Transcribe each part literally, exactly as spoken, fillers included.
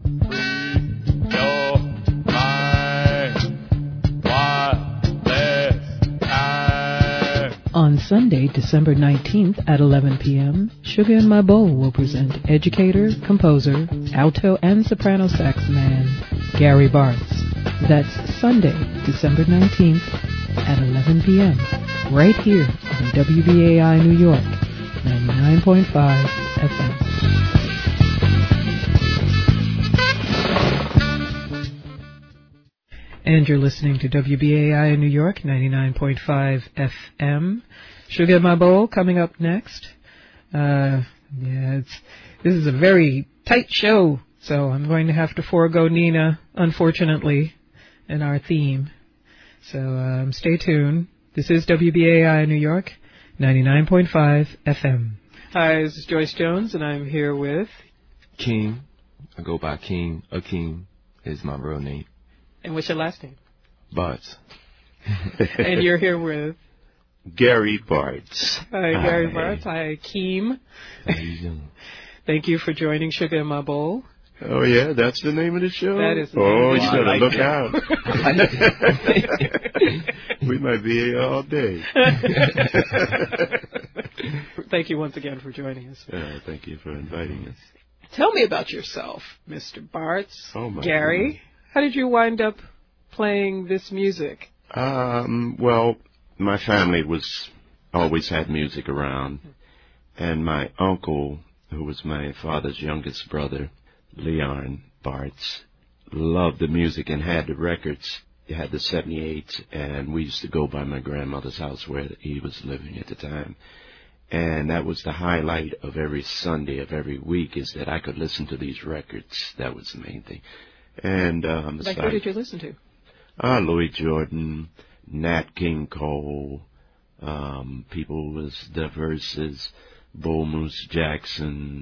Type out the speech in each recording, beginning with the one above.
On Sunday, December nineteenth at eleven p.m., Sugar in My Bowl will present educator, composer, alto, and soprano sax man Gary Bartz. That's Sunday, December nineteenth at eleven p.m., right here on W B A I New York, ninety-nine point five F M. And you're listening to W B A I in New York, ninety-nine point five F M. Sugar in My Bowl coming up next. Uh, yeah, it's this is a very tight show, so I'm going to have to forego Nina, unfortunately, in our theme. So um, stay tuned. This is W B A I in New York, ninety-nine point five F M. Hi, this is Joyce Jones, and I'm here with... King. I go by King. Akeem is my real name. And what's your last name? Bartz. And you're here with? Gary Bartz. Hi, Gary Bartz. Hi, Akeem. How you doing? Thank you for joining Sugar in My Bowl. Oh, yeah? That's the name of the show? That is the Oh, name you of better like look it. out. We might be here all day. Thank you once again for joining us. Uh, thank you for inviting us. Tell me about yourself, Mister Bartz. Oh, my Gary. goodness. How did you wind up playing this music? Um, well, my family was always had music around, and my uncle, who was my father's youngest brother, Leon Bartz, loved the music and had the records. He had the seventy-eights, and we used to go by my grandmother's house where he was living at the time. And that was the highlight of every Sunday of every week, is that I could listen to these records. That was the main thing. And um, Like, who did you listen to? Uh, Louis Jordan, Nat King Cole, um, people was diverse as Bull Moose Jackson,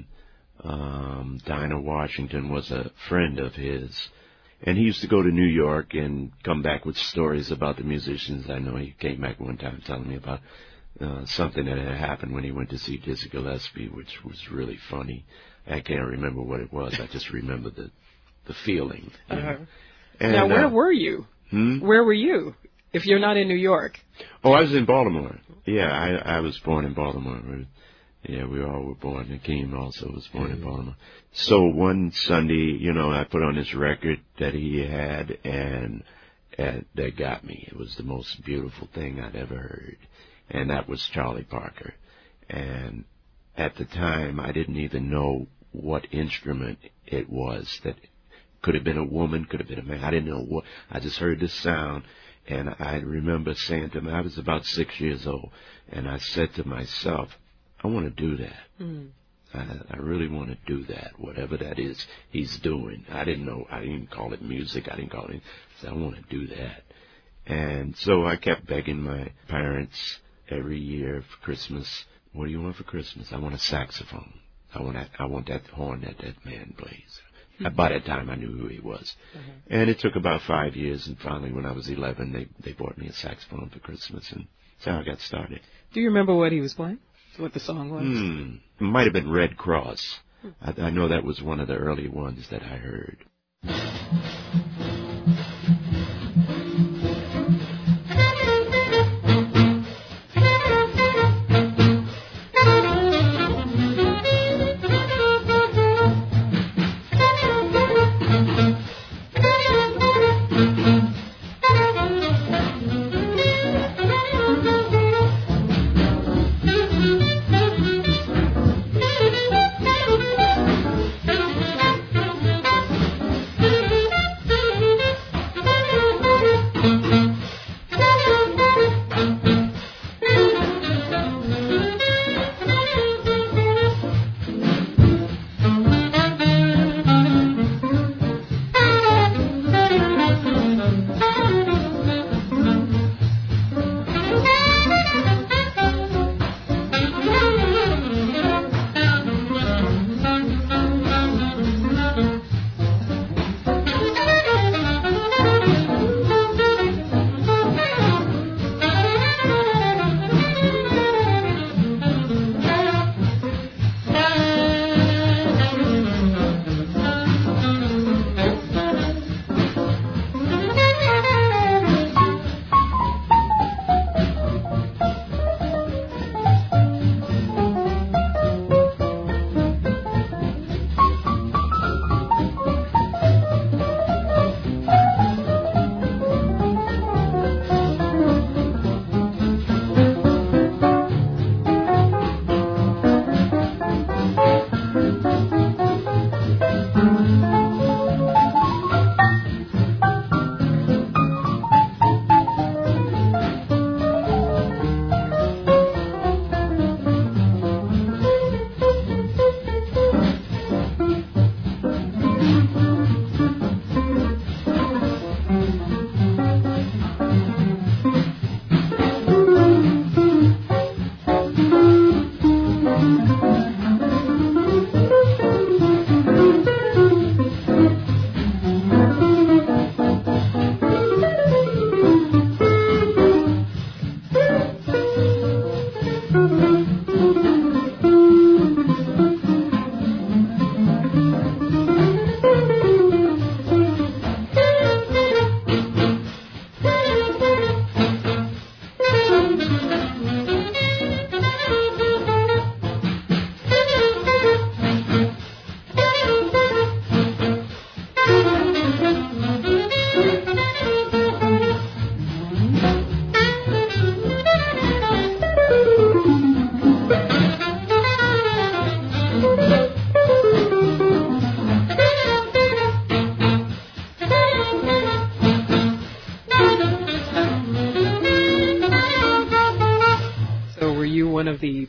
um, Dinah Washington was a friend of his. And he used to go to New York and come back with stories about the musicians. I know he came back one time telling me about uh, something that had happened when he went to see Dizzy Gillespie, which was really funny. I can't remember what it was. I just remember the the feeling. Uh-huh. And, now, where uh, were you? Hmm? Where were you, if you're not in New York? Oh, I was in Baltimore. Yeah, I I was born in Baltimore. Yeah, we all were born. Akeem also was born mm-hmm. in Baltimore. So one Sunday, you know, I put on this record that he had, and, and that got me. It was the most beautiful thing I'd ever heard. And that was Charlie Parker. And at the time, I didn't even know what instrument it was. That could have been a woman, could have been a man. I didn't know what. I just heard this sound, and I remember saying to him, I was about six years old, and I said to myself, I want to do that. Mm. I, I really want to do that, whatever that is he's doing. I didn't know. I didn't call it music. I didn't call it. I said, I want to do that. And so I kept begging my parents every year for Christmas, what do you want for Christmas? I want a saxophone. I want that, I want that horn that that man plays. Mm-hmm. By that time, I knew who he was. Mm-hmm. And it took about five years, and finally, when I was eleven, they, they bought me a saxophone for Christmas, and that's how I got started. Do you remember what he was playing? What the song was? Hmm. It might have been Red Cross. I, I know that was one of the early ones that I heard.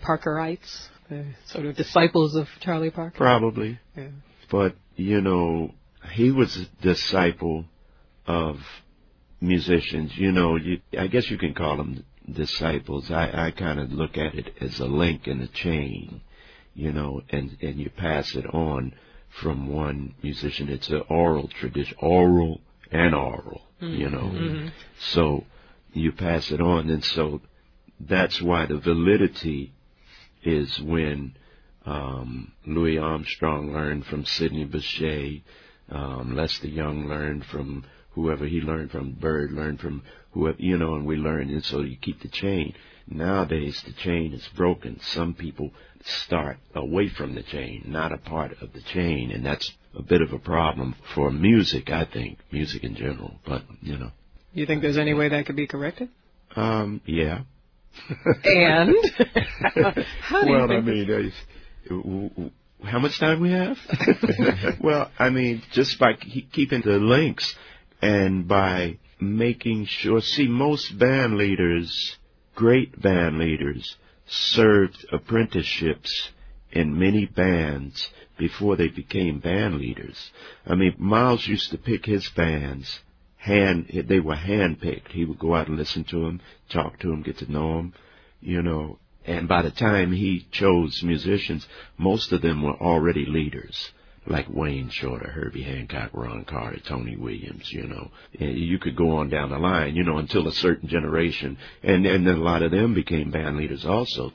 Parkerites, the sort of disciples of Charlie Parker? Probably. Yeah. But, you know, he was a disciple of musicians. You know, you, I guess you can call them disciples. I, I kind of look at it as a link in a chain, you know, and, and you pass it on from one musician. It's an oral tradition, oral and oral, mm-hmm. you know. Mm-hmm. So you pass it on, and so that's why the validity is when um, Louis Armstrong learned from Sidney Bechet, um, Lester Young learned from whoever he learned from, Bird learned from whoever, you know, and we learn, and so you keep the chain. Nowadays, the chain is broken. Some people start away from the chain, not a part of the chain, and that's a bit of a problem for music, I think, music in general, but, you know. You think there's any way that could be corrected? Um, yeah. And? How do well, you I mean, uh, how much time we have? Well, I mean, just by ke- keeping the links and by making sure, see, most band leaders, great band leaders, served apprenticeships in many bands before they became band leaders. I mean, Miles used to pick his bands. Hand, they were hand-picked. He would go out and listen to them, talk to them, get to know them, you know. And by the time he chose musicians, most of them were already leaders, like Wayne Shorter, Herbie Hancock, Ron Carter, Tony Williams, you know. And you could go on down the line, you know, until a certain generation. And, and then a lot of them became band leaders also.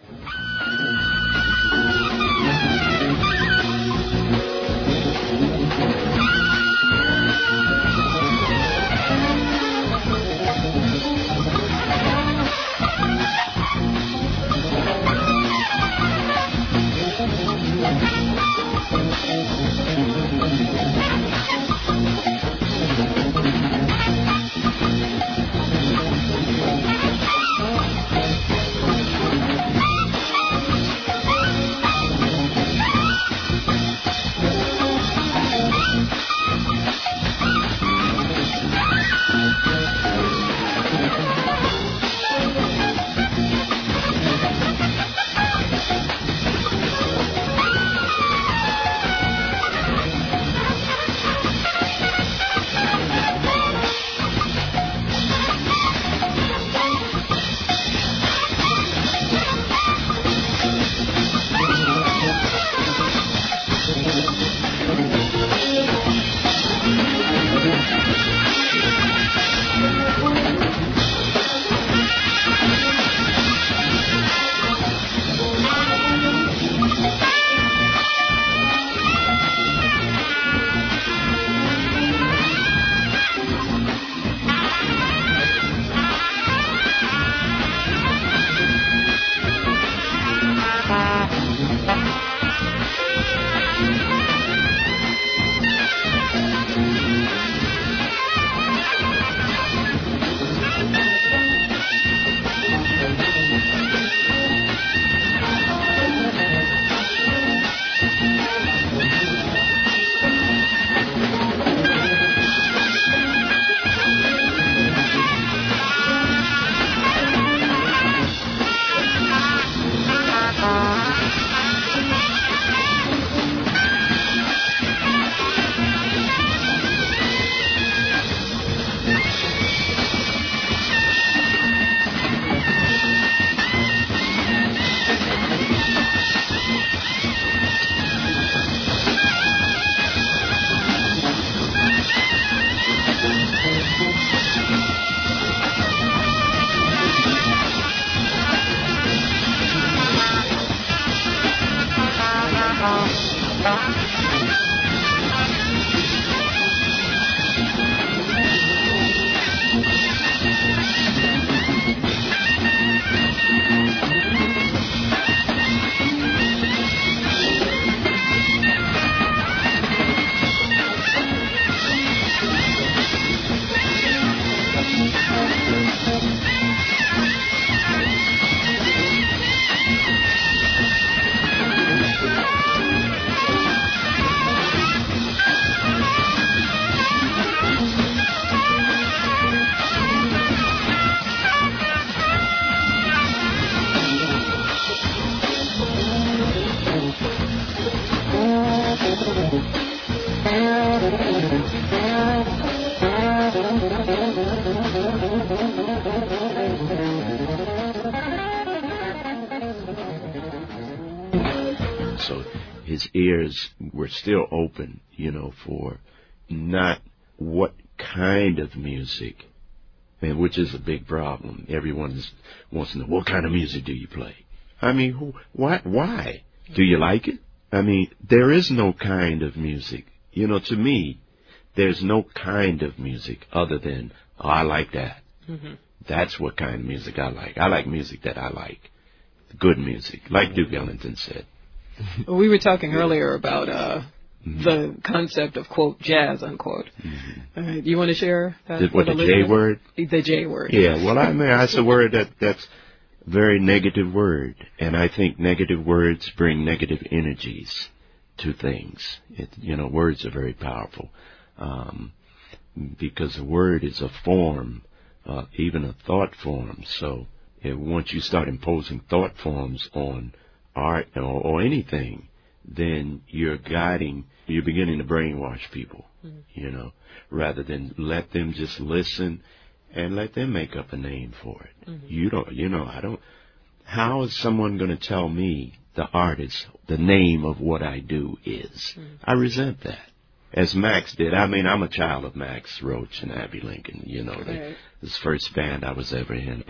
So his ears were still open, you know, for not what kind of music, and which is a big problem. Everyone is, wants to know, what kind of music do you play? I mean, who, why, why? Do you like it? I mean, there is no kind of music. You know, to me, there's no kind of music other than, oh, I like that. Mm-hmm. That's what kind of music I like. I like music that I like. Good music, like Duke Ellington said. We were talking earlier about uh, mm-hmm. the concept of, quote, jazz, unquote. Mm-hmm. Uh, do you want to share that? The, what, the J word? The J word. Yeah, well, I mean, that's a word that, that's a very negative word. And I think negative words bring negative energies to things. It, you know, words are very powerful. Um, because a word is a form, uh, even a thought form. So if, once you start imposing thought forms on art or, or anything, then you're guiding, you're beginning to brainwash people, mm-hmm. you know, rather than let them just listen and let them make up a name for it. Mm-hmm. You don't, you know, I don't, how is someone going to tell me, the artist, the name of what I do is? Mm-hmm. I resent that. As Max did. I mean, I'm a child of Max Roach and Abbey Lincoln, you know, the, right. This first band I was ever in.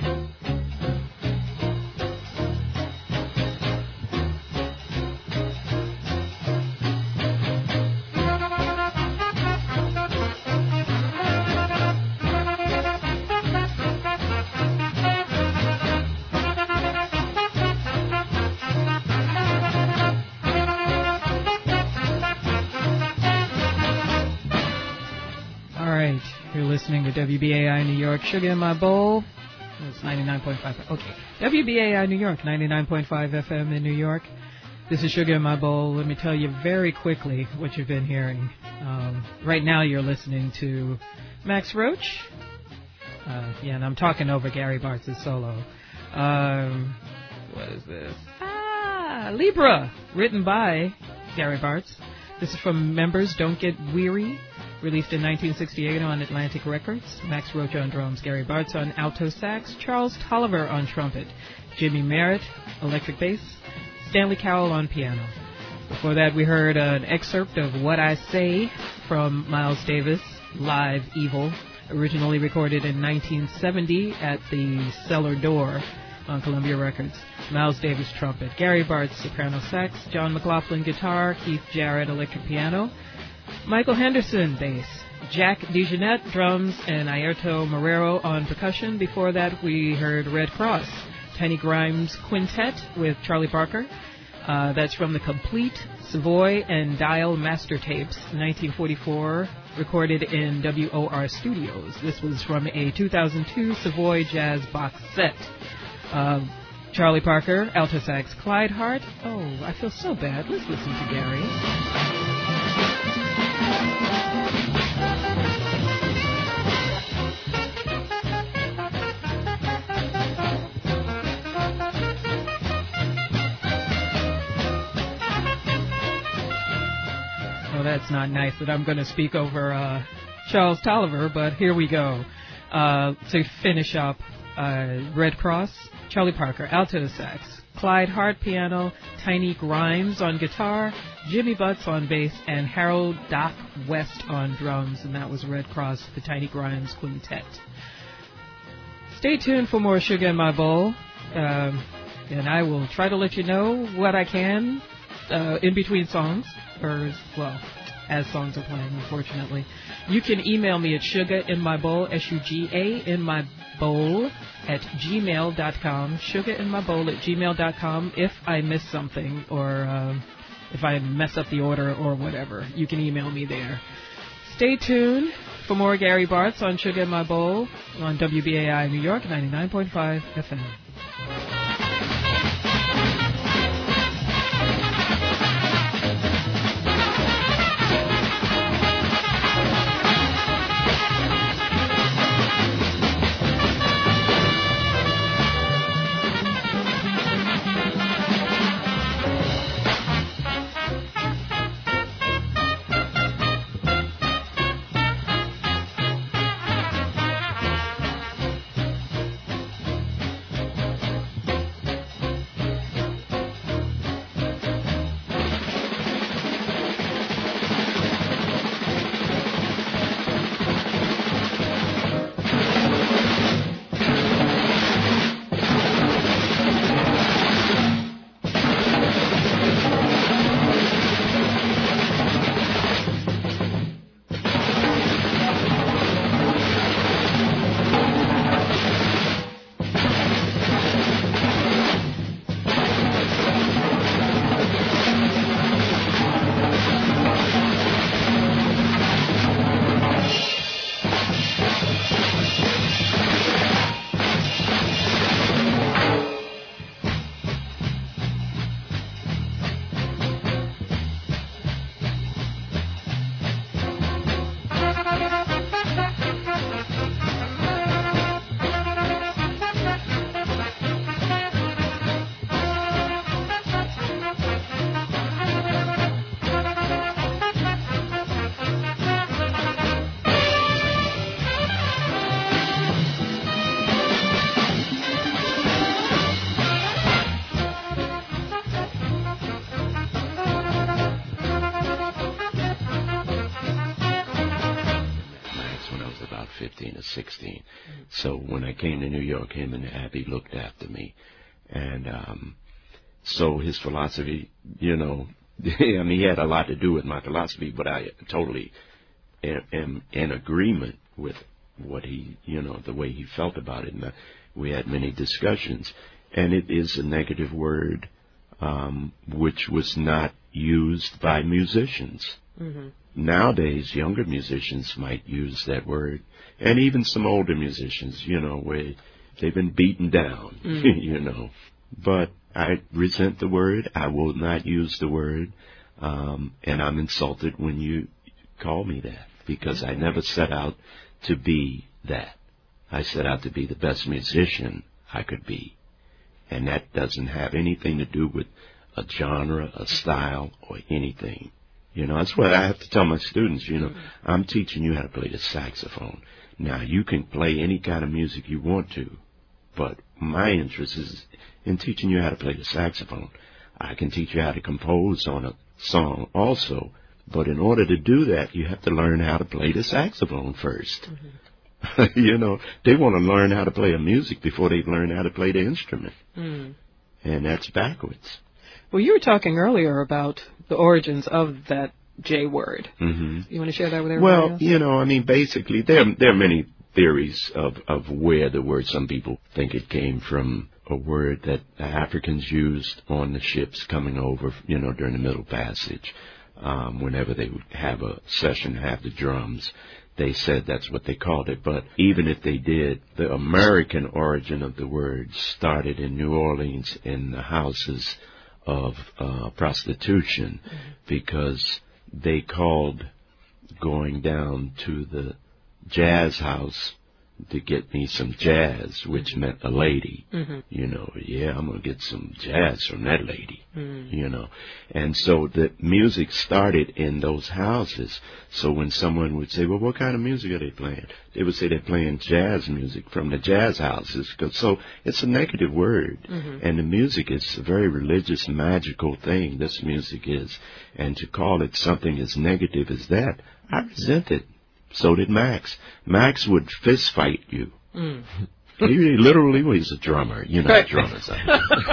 Listening to W B A I New York, Sugar in My Bowl. It's ninety-nine point five. Okay. W B A I New York, ninety-nine point five F M in New York. This is Sugar in My Bowl. Let me tell you very quickly what you've been hearing. Um, right now you're listening to Max Roach. Uh, yeah, and I'm talking over Gary Bartz' solo. Um, what is this? Ah, Libra, written by Gary Bartz. This is from Members Don't Get Weary. Released in nineteen sixty-eight on Atlantic Records. Max Roach on drums, Gary Bartz on alto sax, Charles Tolliver on trumpet, Jimmy Merritt, electric bass, Stanley Cowell on piano. Before that, we heard an excerpt of What I Say from Miles Davis, Live Evil, originally recorded in nineteen seventy at the Cellar Door on Columbia Records. Miles Davis trumpet, Gary Bartz soprano sax, John McLaughlin guitar, Keith Jarrett electric piano, Michael Henderson, bass, Jack DeJohnette, drums, and Airto Marrero on percussion. Before that, we heard Red Cross, Tiny Grimes Quintet with Charlie Parker. Uh, that's from the Complete Savoy and Dial Master Tapes, nineteen forty-four, recorded in W O R Studios. This was from a two thousand two Savoy Jazz box set. Uh, Charlie Parker, alto sax, Clyde Hart. Oh, I feel so bad. Let's listen to Gary. That's not nice that I'm going to speak over uh, Charles Tolliver, but here we go. Uh, to finish up, uh, Red Cross, Charlie Parker, alto sax, Clyde Hart piano, Tiny Grimes on guitar, Jimmy Butts on bass, and Harold Doc West on drums, and that was Red Cross, the Tiny Grimes Quintet. Stay tuned for more Sugar in My Bowl, um, and I will try to let you know what I can uh, in between songs, or, well, as songs are playing, unfortunately. You can email me at sugarinmybowl, S U G A, in my bowl, at gmail dot com, sugarinmybowl at gmail dot com. If I miss something, or uh, if I mess up the order or whatever, you can email me there. Stay tuned for more Gary Bartz on Sugar in My Bowl on W B A I New York, ninety-nine point five F M. fifteen or sixteen. Mm-hmm. So when I came to New York, him and Abby looked after me. And um, so his philosophy, you know, I mean, he had a lot to do with my philosophy, but I totally am, am in agreement with what he, you know, the way he felt about it. And uh, we had many discussions. And it is a negative word, um, which was not used by musicians. Mm-hmm. Nowadays, younger musicians might use that word, and even some older musicians, you know, where they've been beaten down, mm-hmm. you know. But I resent the word. I will not use the word, um, and I'm insulted when you call me that, because I never set out to be that. I set out to be the best musician I could be, and that doesn't have anything to do with a genre, a style, or anything. You know, that's what I have to tell my students, you know. Mm-hmm. I'm teaching you how to play the saxophone. Now, you can play any kind of music you want to, but my interest is in teaching you how to play the saxophone. I can teach you how to compose on a song also, but in order to do that, you have to learn how to play the saxophone first. Mm-hmm. You know, they want to learn how to play a music before they learn how to play the instrument. Mm. And that's backwards. Well, you were talking earlier about the origins of that J word. Mm-hmm. You want to share that with everybody Well, else? you know, I mean, basically, there, there are many theories of, of where the word, some people think it came from a word that the Africans used on the ships coming over, you know, during the Middle Passage. Um, whenever they would have a session, have the drums, they said that's what they called it. But even if they did, the American origin of the word started in New Orleans in the houses of uh, prostitution, mm-hmm. because they called going down to the jazz house to get me some jazz, which meant a lady. Mm-hmm. You know, yeah, I'm going to get some jazz from that lady, mm-hmm. you know. And so the music started in those houses. So when someone would say, well, what kind of music are they playing? They would say they're playing jazz music from the jazz houses. So it's a negative word. Mm-hmm. And the music is a very religious, magical thing, this music is. And to call it something as negative as that, I resent it. So did Max. Max would fist fight you. Mm. He literally was a drummer. You know right. drummers. uh,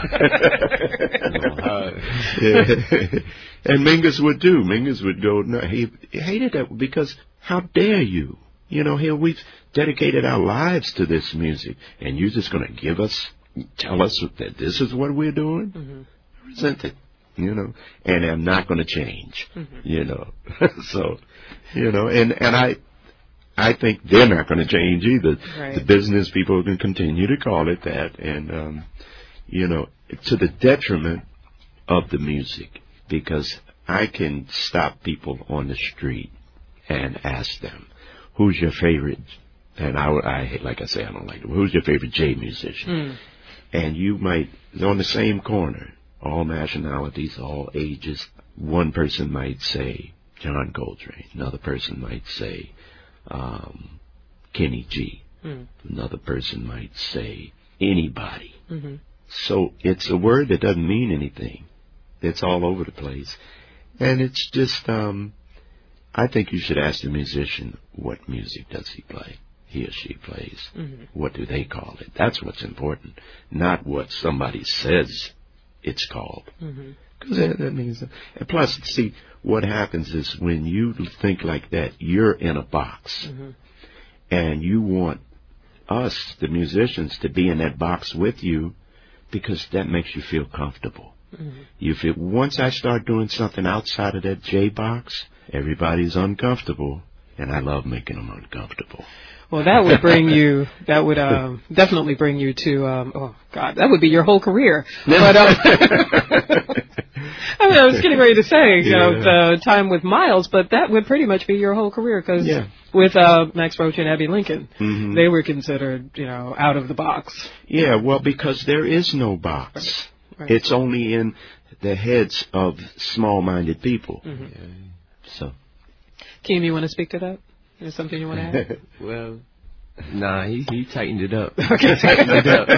yeah. And Mingus would do. Mingus would go, no, he, he hated that because how dare you? You know, here we've dedicated our lives to this music, and you're just going to give us, tell us that this is what we're doing? Mm-hmm. I resent it. You know, and I'm not going to change, mm-hmm. you know. So, you know, and, and I I think they're not going to change either. Right. The business people can continue to call it that, and, um, you know, to the detriment of the music, because I can stop people on the street and ask them, who's your favorite, and I, I like I say, I don't like it, who's your favorite J musician? Mm. And you might, on the same corner, all nationalities, all ages. One person might say John Coltrane. Another person might say um, Kenny G. Mm. Another person might say anybody. Mm-hmm. So it's a word that doesn't mean anything. It's all over the place. And it's just, um, I think you should ask the musician, what music does he play? He or she plays. Mm-hmm. What do they call it? That's what's important. Not what somebody says it's called. Because mm-hmm. that, that means, and plus, see, what happens is when you think like that, you're in a box, mm-hmm. and you want us, the musicians, to be in that box with you, because that makes you feel comfortable. Mm-hmm. You feel, once I start doing something outside of that J box, everybody's uncomfortable, and I love making them uncomfortable. Well, that would bring you, that would um, definitely bring you to, um, oh, God, that would be your whole career. But um, I mean, I was getting ready to say, you yeah. know, the time with Miles, but that would pretty much be your whole career, because yeah. with uh, Max Roach and Abbey Lincoln, mm-hmm. they were considered, you know, out of the box. Yeah, well, because there is no box. Right. Right. It's only in the heads of small-minded people. Mm-hmm. Yeah. So, Keem, you want to speak to that? Is something you want to add? Well, nah, he he tightened it up. Okay, tightened it up.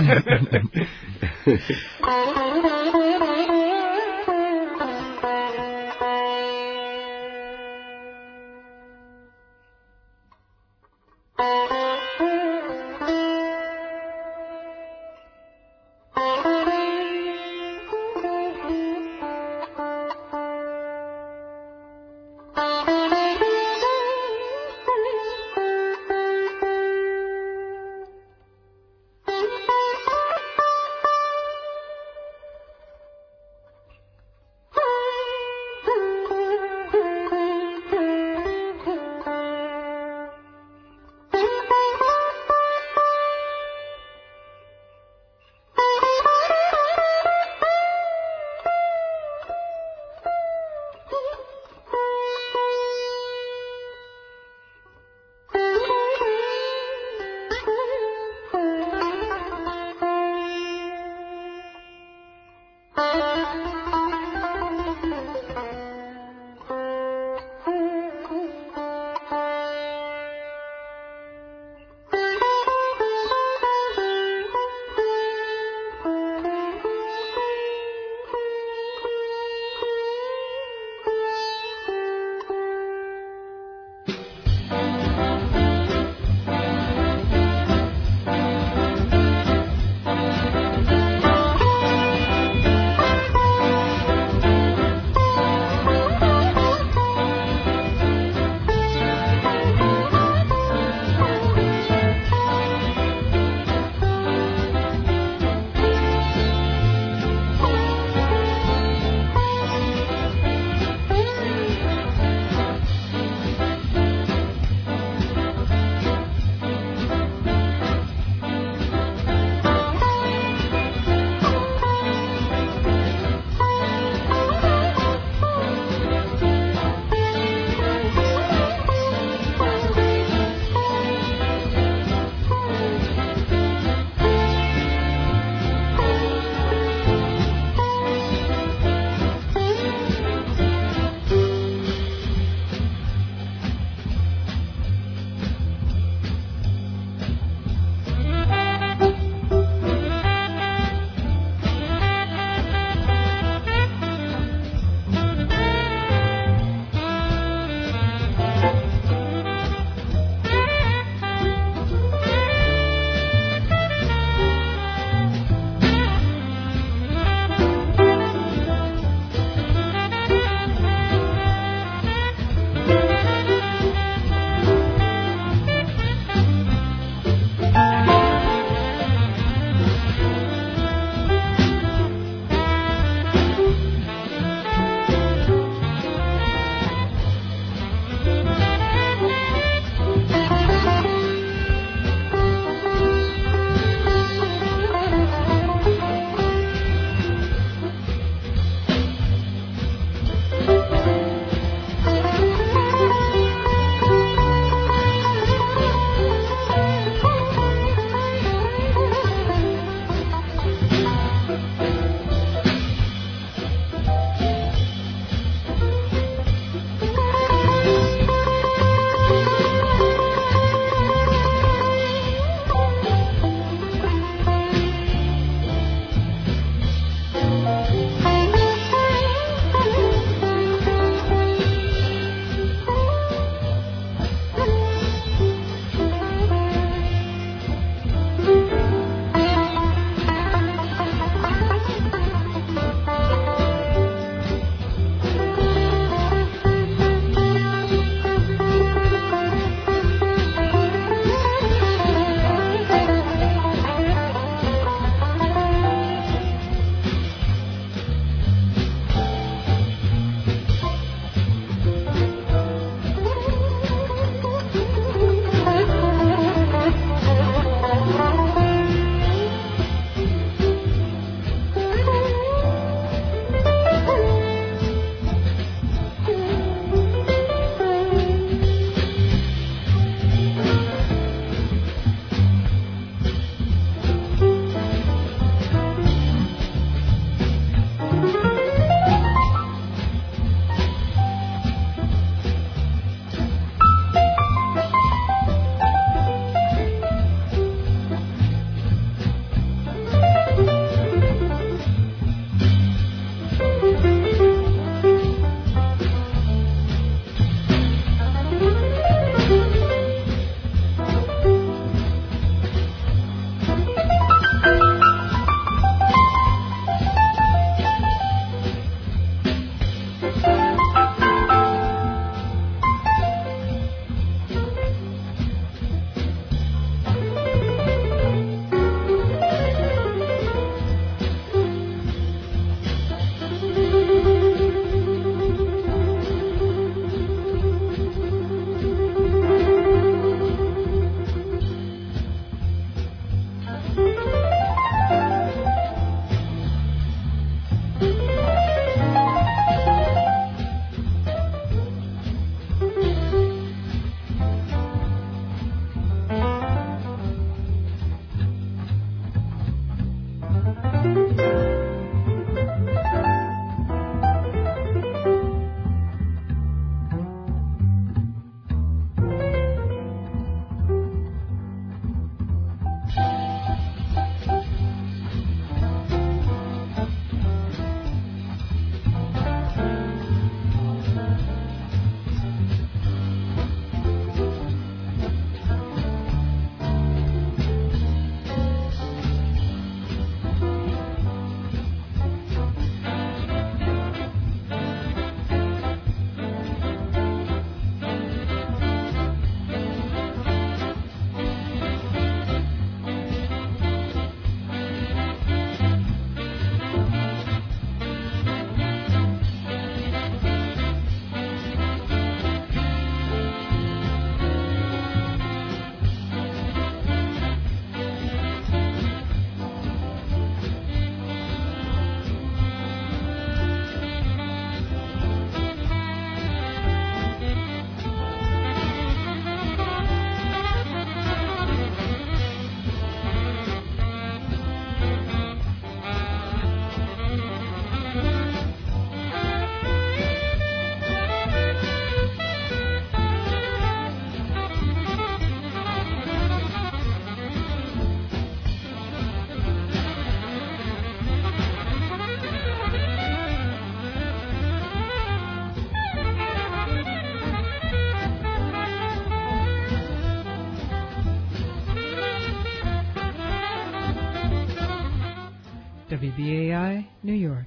W B A I, New York.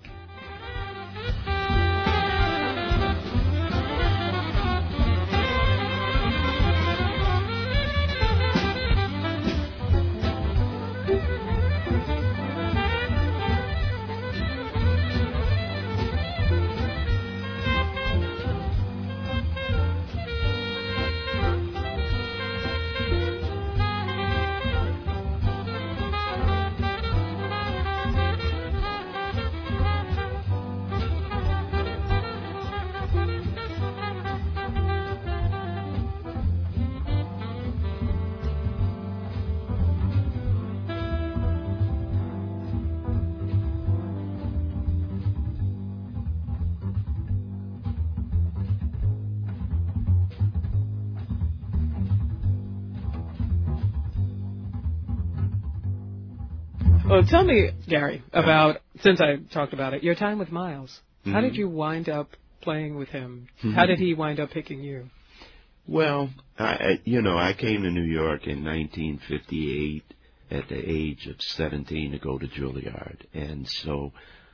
Well, tell me, Gary, about, since I talked about it, your time with Miles. Mm-hmm. How did you wind up playing with him? Mm-hmm. How did he wind up picking you? Well, I, you know, I came to New York in nineteen fifty-eight at the age of seventeen to go to Juilliard. And so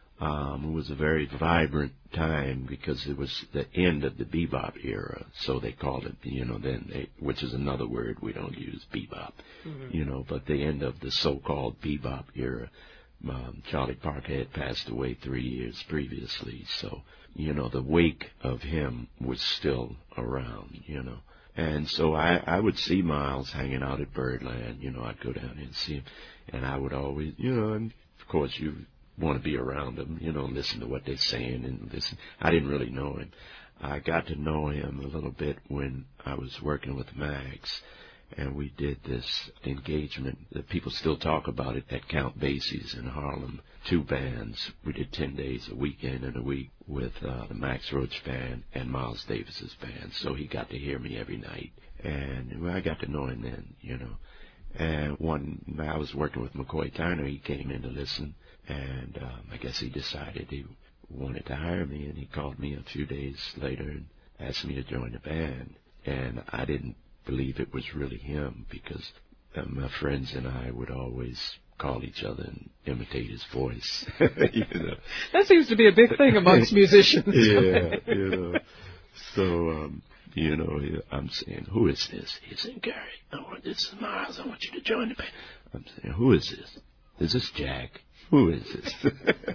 um, it was a very vibrant time because it was the end of the bebop era. So they called it, you know, then, they, which is another word we don't use, bebop, mm-hmm. you know, but the end of the so-called bebop era. Um, Charlie Parker had passed away three years previously. So, you know, the wake of him was still around, you know. And so I, I would see Miles hanging out at Birdland. You know, I'd go down there and see him. And I would always, you know, and of course you want to be around them, you know, listen to what they're saying and listen. I didn't really know him. I got to know him a little bit when I was working with Max, and we did this engagement that people still talk about it at Count Basie's in Harlem. Two bands. We did ten days, a weekend and a week with uh, the Max Roach band and Miles Davis's band. So he got to hear me every night, and well, I got to know him then, you know. And one, I was working with McCoy Tyner. He came in to listen. And um, I guess he decided he wanted to hire me, and he called me a few days later and asked me to join the band. And I didn't believe it was really him because uh, my friends and I would always call each other and imitate his voice. you know? That seems to be a big thing amongst musicians. yeah, you know. So, um, you know, I'm saying, who is this? He's saying, Gary, I want, this is Miles. I want you to join the band. I'm saying, who is this? Is this Jack? Who is this?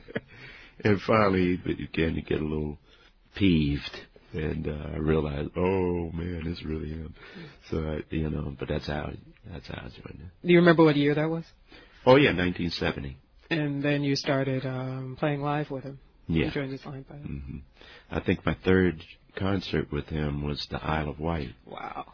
And finally, he began to get a little peeved, and uh, I realized, oh man, it's really him. So I, you know, but that's how that's how I joined it. Do you remember what year that was? Oh yeah, nineteen seventy. And then you started um, playing live with him. Yeah. You joined his live band. Mm-hmm. I think my third concert with him was the Isle of Wight. Wow.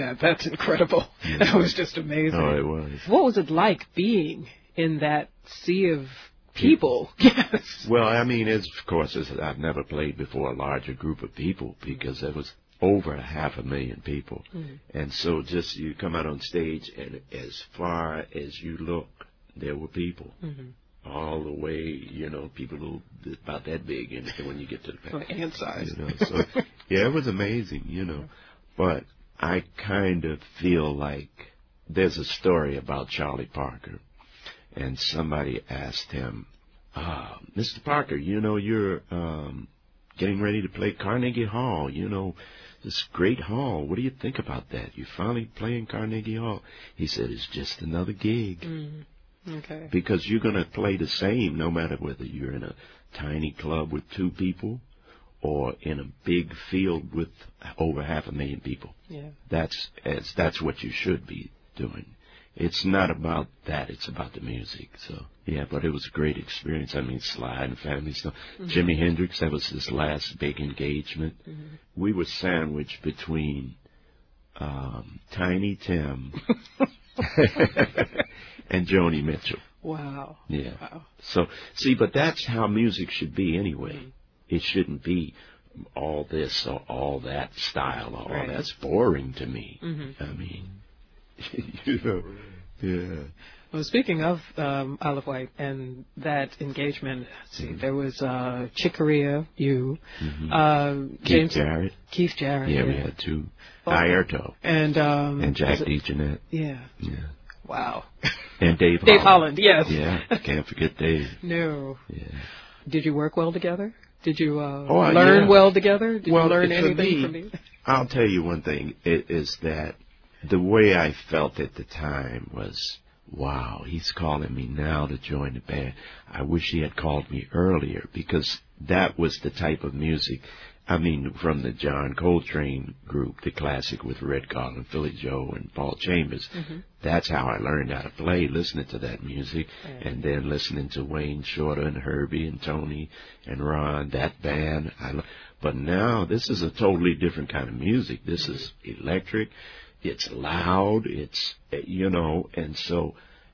that. That's incredible. Yeah. That was just amazing. Oh, it was. What was it like being in that sea of people? Yes. Well, I mean, it's, of course, it's, I've never played before a larger group of people because there was over a half a million people. Mm-hmm. And so just you come out on stage and as far as you look, there were people. Mm-hmm. All the way, you know, people who about that big and when you get to the back. Oh, ant size. You know, so, yeah, it was amazing, you know. But I kind of feel like there's a story about Charlie Parker. And somebody asked him, uh, Mister Parker, you know, you're um, getting ready to play Carnegie Hall, you know, this great hall. What do you think about that? You're finally playing Carnegie Hall. He said, it's just another gig. Mm. Okay. Because you're going to play the same no matter whether you're in a tiny club with two people or in a big field with over half a million people. Yeah. That's as that's what you should be doing. It's not about that. It's about the music. So, yeah, but it was a great experience. I mean, Sly and Family stuff. Mm-hmm. Jimi Hendrix, that was his last big engagement. Mm-hmm. We were sandwiched between um, Tiny Tim and Joni Mitchell. Wow. Yeah. Wow. So, see, but that's how music should be anyway. Mm-hmm. It shouldn't be all this or all that style or right. all that's boring to me. Mm-hmm. I mean, you know, yeah. Well, speaking of um, Isle of Wight and that engagement, let's see, mm-hmm. there was uh, Chick Corea, you, mm-hmm. uh, James Keith Jarrett. Keith Jarrett. Yeah, yeah. we had two. Oh. Airto. And, um, and Jack DeJohnette. Yeah. Yeah. Wow. And Dave Dave Holland. Holland, yes. Yeah, can't forget Dave. No. Yeah. Did you work well together? Did you uh, oh, learn yeah. well together? Did well, you learn anything me, from me? I'll tell you one thing, it is that the way I felt at the time was, wow, he's calling me now to join the band. I wish he had called me earlier because that was the type of music. I mean, from the John Coltrane group, the classic with Red Garland, Philly Joe, and Paul Chambers. Mm-hmm. That's how I learned how to play, listening to that music, right. and then listening to Wayne Shorter and Herbie and Tony and Ron, that band. I lo- but now this is a totally different kind of music. This mm-hmm. is electric. It's loud. It's, you know, and so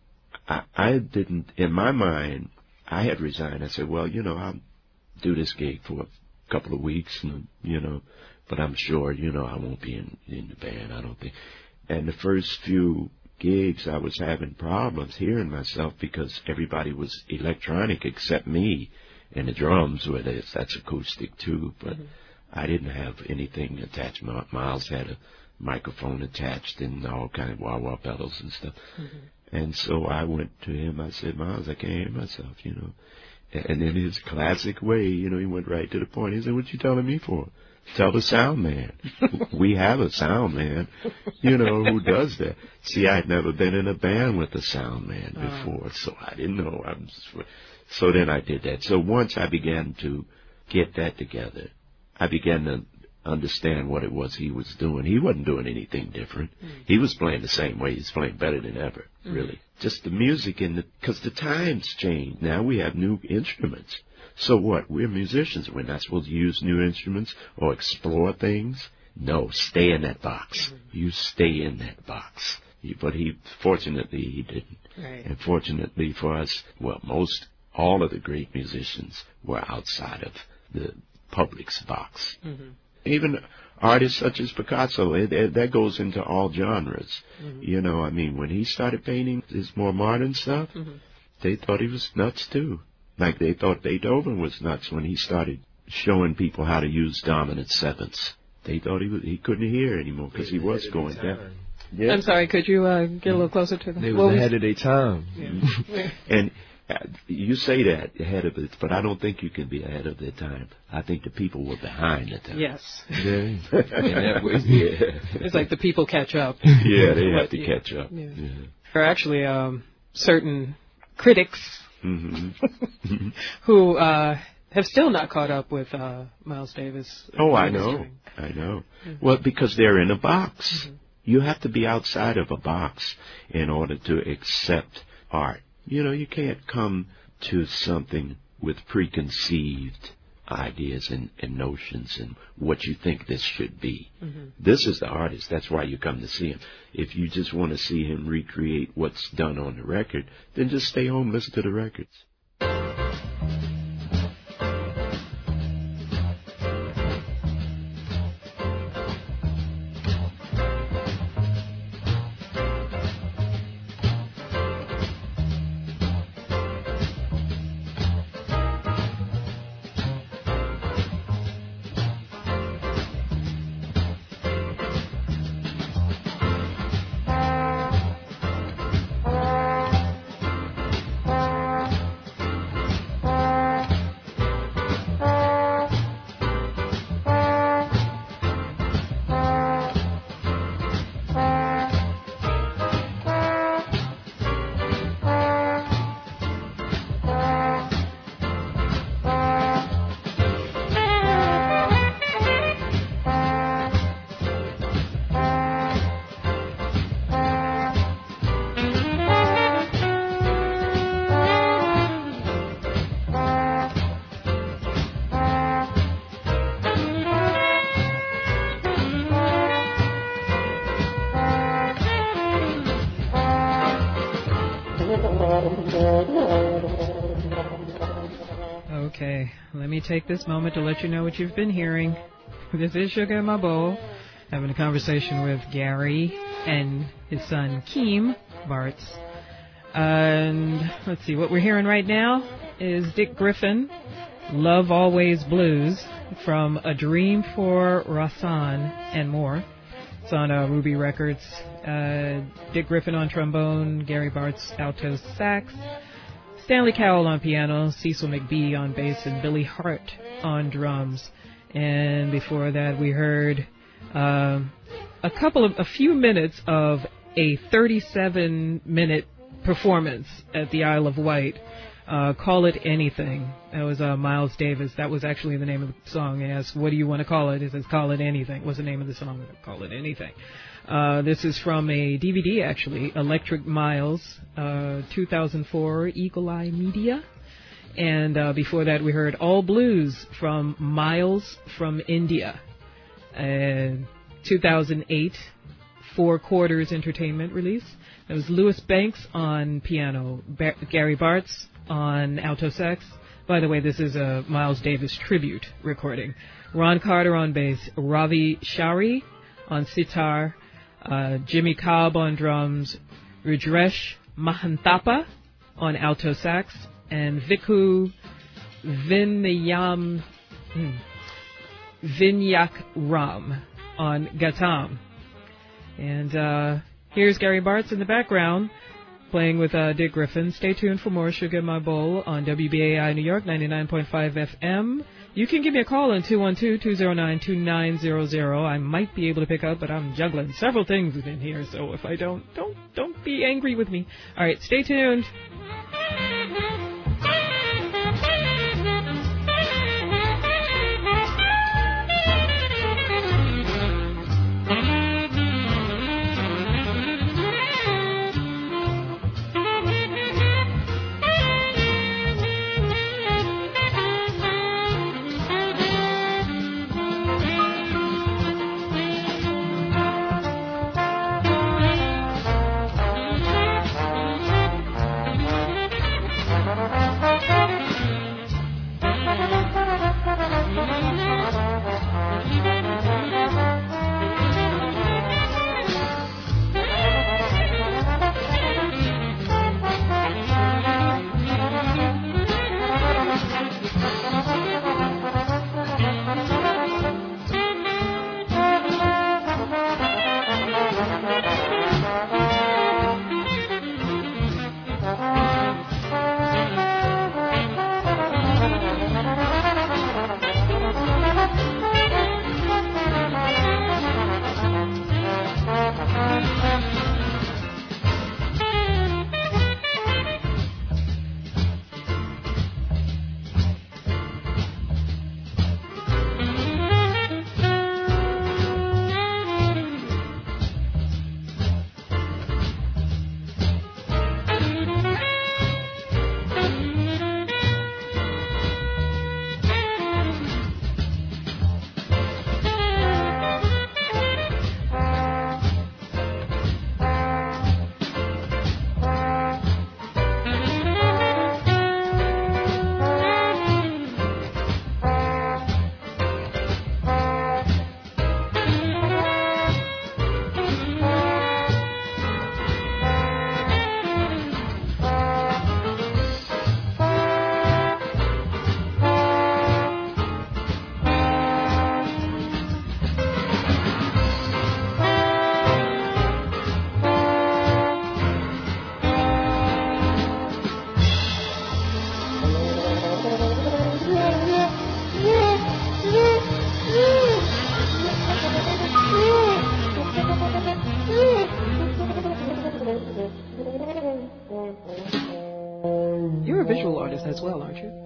I, I didn't, in my mind, I had resigned. I said, well, you know, I'll do this gig for a couple of weeks, and, you know, but I'm sure, you know, I won't be in, in the band, I don't think. And the first few gigs, I was having problems hearing myself because everybody was electronic except me, and the drums were this, that's acoustic too, but mm-hmm. I didn't have anything attached. Miles had a microphone attached and all kind of wah-wah pedals and stuff. Mm-hmm. And so I went to him, I said, Miles, I can't hear myself, you know. And in his classic way, you know, he went right to the point. He said, what you telling me for? Tell the sound man. We have a sound man, you know, who does that. See, I'd never been in a band with a sound man before, so I didn't know. I was, so then I did that. So once I began to get that together, I began to understand what it was he was doing. He wasn't doing anything different. Mm. He was playing the same way. He's playing better than ever, mm. really. Just the music and the, because the times changed. Now we have new instruments. So what? We're musicians. We're not supposed to use new instruments or explore things. No, stay in that box. Mm-hmm. You stay in that box. But he, fortunately, he didn't. Right. And fortunately for us, well, most, all of the great musicians were outside of the public's box. Mm-hmm. Even artists such as Picasso, it, it, that goes into all genres. Mm-hmm. You know, I mean, when he started painting his more modern stuff, mm-hmm. they thought he was nuts too. Like they thought Beethoven was nuts when he started showing people how to use dominant sevenths. They thought he was, he couldn't hear anymore because he was going down. Yeah. I'm sorry, could you uh, get a little closer to them? They were ahead of their time. Yeah. And uh, you say that, ahead of it, but I don't think you can be ahead of their time. I think the people were behind the time. Yes. Yeah. In that way, yeah. It's like the people catch up. Yeah, they have to yeah. catch up. Yeah. Yeah. There are actually um, certain critics mm-hmm. who uh, have still not caught up with uh, Miles Davis. Oh, I know. I know. Mm-hmm. Well, because they're in a box. Mm-hmm. You have to be outside of a box in order to accept art. You know, you can't come to something with preconceived ideas and, and notions and what you think this should be. Mm-hmm. This is the artist. That's why you come to see him. If you just want to see him recreate what's done on the record, then just stay home, listen to the records. Okay, let me take this moment to let you know what you've been hearing. This is Sugar in My Bowl, having a conversation with Gary and his son Keem Bartz. And let's see, what we're hearing right now is Dick Griffin, Love Always Blues, from A Dream for Rasan and more. It's on uh, Ruby Records. Uh, Dick Griffin on trombone, Gary Bartz alto sax, Stanley Cowell on piano, Cecil McBee on bass, and Billy Hart on drums. And before that, we heard uh, a couple of, a few minutes of a thirty-seven minute performance at the Isle of Wight. Uh, Call It Anything. That was uh, Miles Davis. That was actually the name of the song. He asked, what do you want to call it? He says, Call It Anything. What's the name of the song? Call It Anything. Uh, this is from a D V D, actually, Electric Miles, uh, two thousand four, Eagle Eye Media. And uh, before that, we heard All Blues from Miles from India. Uh, two thousand eight, Four Quarters Entertainment release. That was Louis Banks on piano, ba- Gary Bartz on alto sax. By the way, this is a Miles Davis tribute recording. Ron Carter on bass, Ravi Shari on sitar, uh, Jimmy Cobb on drums, Rudresh Mahantapa on alto sax, and Vikku Vinayam, hmm, Vinyak Ram on gatam. And uh, here's Gary Bartz in the background playing with uh, Dick Griffin. Stay tuned for more Sugar in My Bowl on W B A I New York ninety-nine point five F M. You can give me a call on two one two, two zero nine, two nine zero zero. I might be able to pick up, but I'm juggling several things in here, so if I don't, don't, don't be angry with me. All right, stay tuned.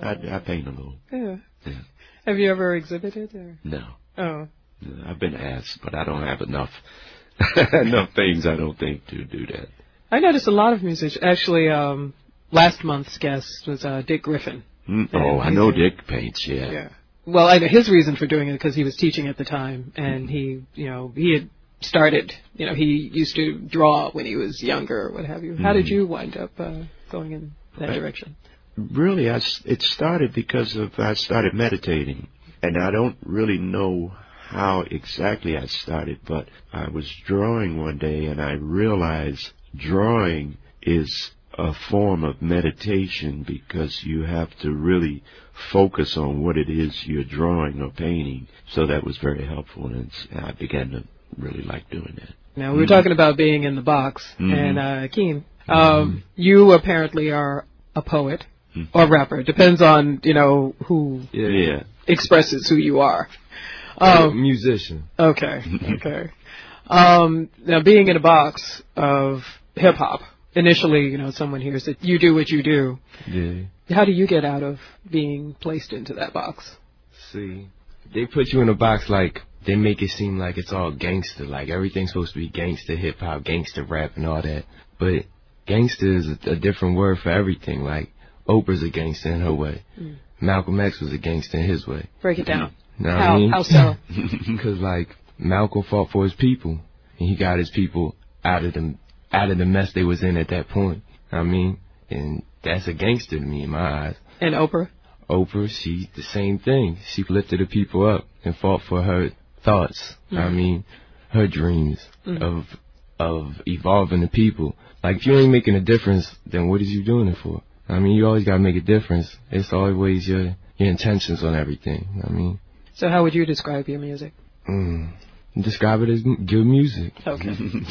I, I paint a little. Yeah. Yeah. Have you ever exhibited? Or? No. Oh. I've been asked, but I don't have enough enough things, I don't think, to do that. I noticed a lot of musicians. Actually, um, last month's guest was uh, Dick Griffin. Mm, oh, I know Dick paints, yeah. Yeah. Well, I know his reason for doing it because he was teaching at the time, and he, you know, he had started, you know, he used to draw when he was younger or what have you. How did you wind up uh, going in that direction? Really, I, it started because of I started meditating, and I don't really know how exactly I started, but I was drawing one day, and I realized drawing is a form of meditation because you have to really focus on what it is you're drawing or painting. So that was very helpful, and I began to really like doing that. Now, we were mm-hmm. talking about being in the box, mm-hmm. and uh, Keem, um, mm-hmm. you apparently are a poet mm-hmm. or rapper. Depends on, you know, who yeah. Yeah. expresses who you are. Um, musician. Okay, okay. Um, now, being in a box of hip-hop, initially, you know, someone hears that you do what you do. Yeah. How do you get out of being placed into that box? See, they put you in a box like, they make it seem like it's all gangster, like everything's supposed to be gangster hip-hop, gangster rap and all that. But gangster is a, a different word for everything. Like, Oprah's a gangster in her way. Mm. Malcolm X was a gangster in his way. Break it down. You know how, what I mean? How so? Because, like, Malcolm fought for his people, and he got his people out of the, out of the mess they was in at that point. I mean, and that's a gangster to me in my eyes. And Oprah? Oprah, she the same thing. She lifted the people up and fought for her thoughts. Mm-hmm. I mean, her dreams mm-hmm. of of evolving the people. Like, if you ain't making a difference, then what is you doing it for? I mean, you always gotta make a difference. It's always your your intentions on everything. I mean. So how would you describe your music? Mm, describe it as good music. Okay.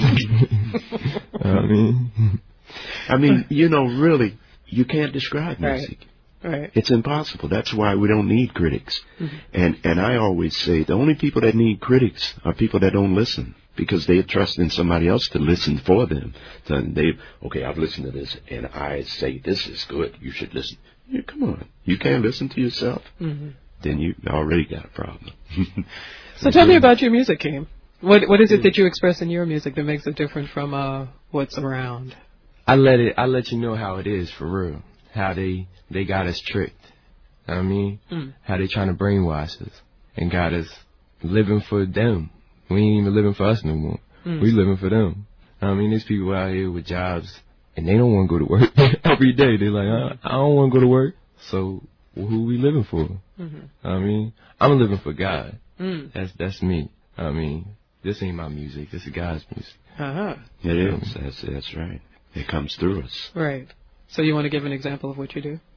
I mean. I mean, you know, really, you can't describe music. Right. Right. It's impossible. That's why we don't need critics. Mm-hmm. And and I always say the only people that need critics are people that don't listen, because they trust in somebody else to listen for them. So they, okay, I've listened to this, and I say this is good. You should listen. Yeah, come on, you can't listen to yourself. Mm-hmm. Then you already got a problem. So tell me about your music, Keem. What what is it that you express in your music that makes it different from uh, what's around? I let it. I let you know how it is for real. How they they got us tricked. You know what I mean, mm. how they trying to brainwash us and got us living for them. We ain't even living for us no more. Mm. We living for them. You know what I mean, there's people out here with jobs and they don't want to go to work every day. They're like, I, I don't want to go to work. So who we living for? Mm-hmm. I mean, I'm living for God. Mm. That's that's me. I mean, this ain't my music. This is God's music. Uh-huh. It is. That's that's right. It comes through us. Right. So you want to give an example of what you do?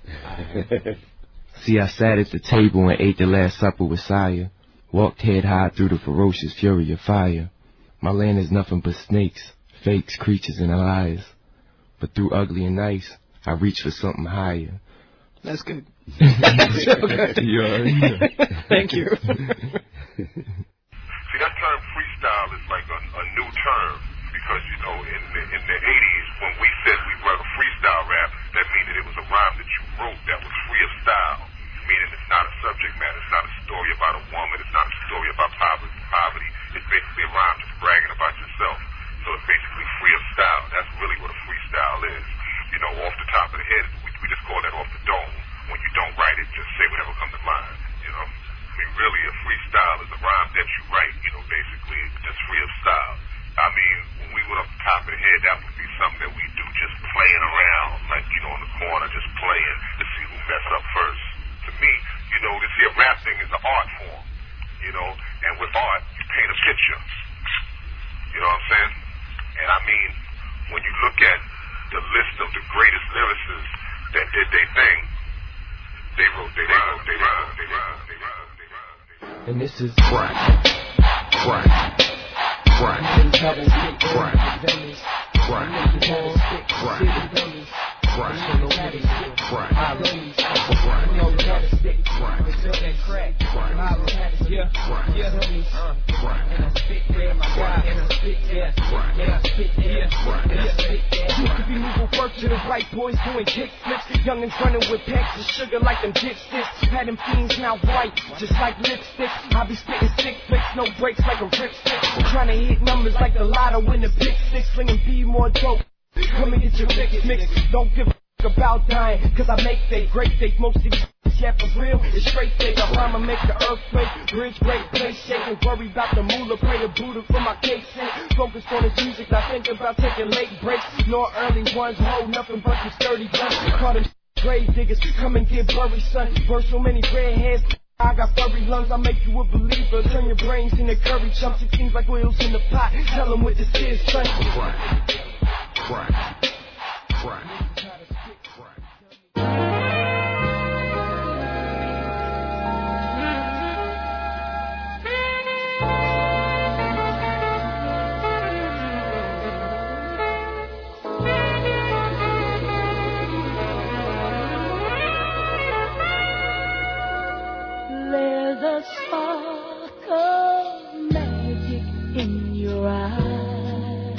See, I sat at the table and ate the Last Supper with Sire. Walked head high through the ferocious fury of fire. My land is nothing but snakes, fakes, creatures, and liars. But through ugly and nice, I reach for something higher. That's good. That's so good. You already know. Thank you. See, that term freestyle is like a, a new term, because, you know, in the, in the eighties, when we said we wrote a freestyle rap, that means that it was a rhyme that you wrote that was free of style, meaning it's not a subject matter, it's not a story about a woman, it's not a story about poverty. poverty. It's basically a rhyme just bragging about yourself. So it's basically free of style. That's really what a freestyle is. You know, off the top of the head, we, we just call that off the dome. When you don't write it, just say whatever comes to mind, you know. I mean, really, a freestyle is a rhyme that you write, you know, basically just free of style. I mean, when we went off the top of the head, that would be something that we do just playing around, like, you know, in the corner, just playing to see who mess up first. To me, you know, this here rap thing is an art form, you know, and with art, you paint a picture. You know what I'm saying? And I mean, when you look at the list of the greatest lyricists that did their thing, they wrote, they wrote, they wrote, they wrote, they wrote, they wrote. And this is crack, crack, crack, crack, crack, crack, white boys doing kick flips. Youngins running with packs of sugar like them dipsticks. Had them fiends now white, just like lipstick. I be spitting sick flicks, no breaks like a ripstick. Trying to hit numbers like the lotto in the big six. Slinging B more dope. Come and get your fix mix. Don't give a f- about dying, cause I make they great they. Most of these yeah, for real, it's straight fake. I'ma make the earthquake, bridge break, place shaking. Worry about the moolah, pray to Buddha for my case. Focus on his music, I think about taking late breaks. No early ones, hold nothing but some sturdy guns. Call them grave diggers, come and get buried, son. Burn so many redheads, I got furry lungs, I make you a believer. Turn your brains into curry chumps, it seems like wheels in the pot. Tell them what this is, son. Crack, crack, crack. A spark of magic in your eyes.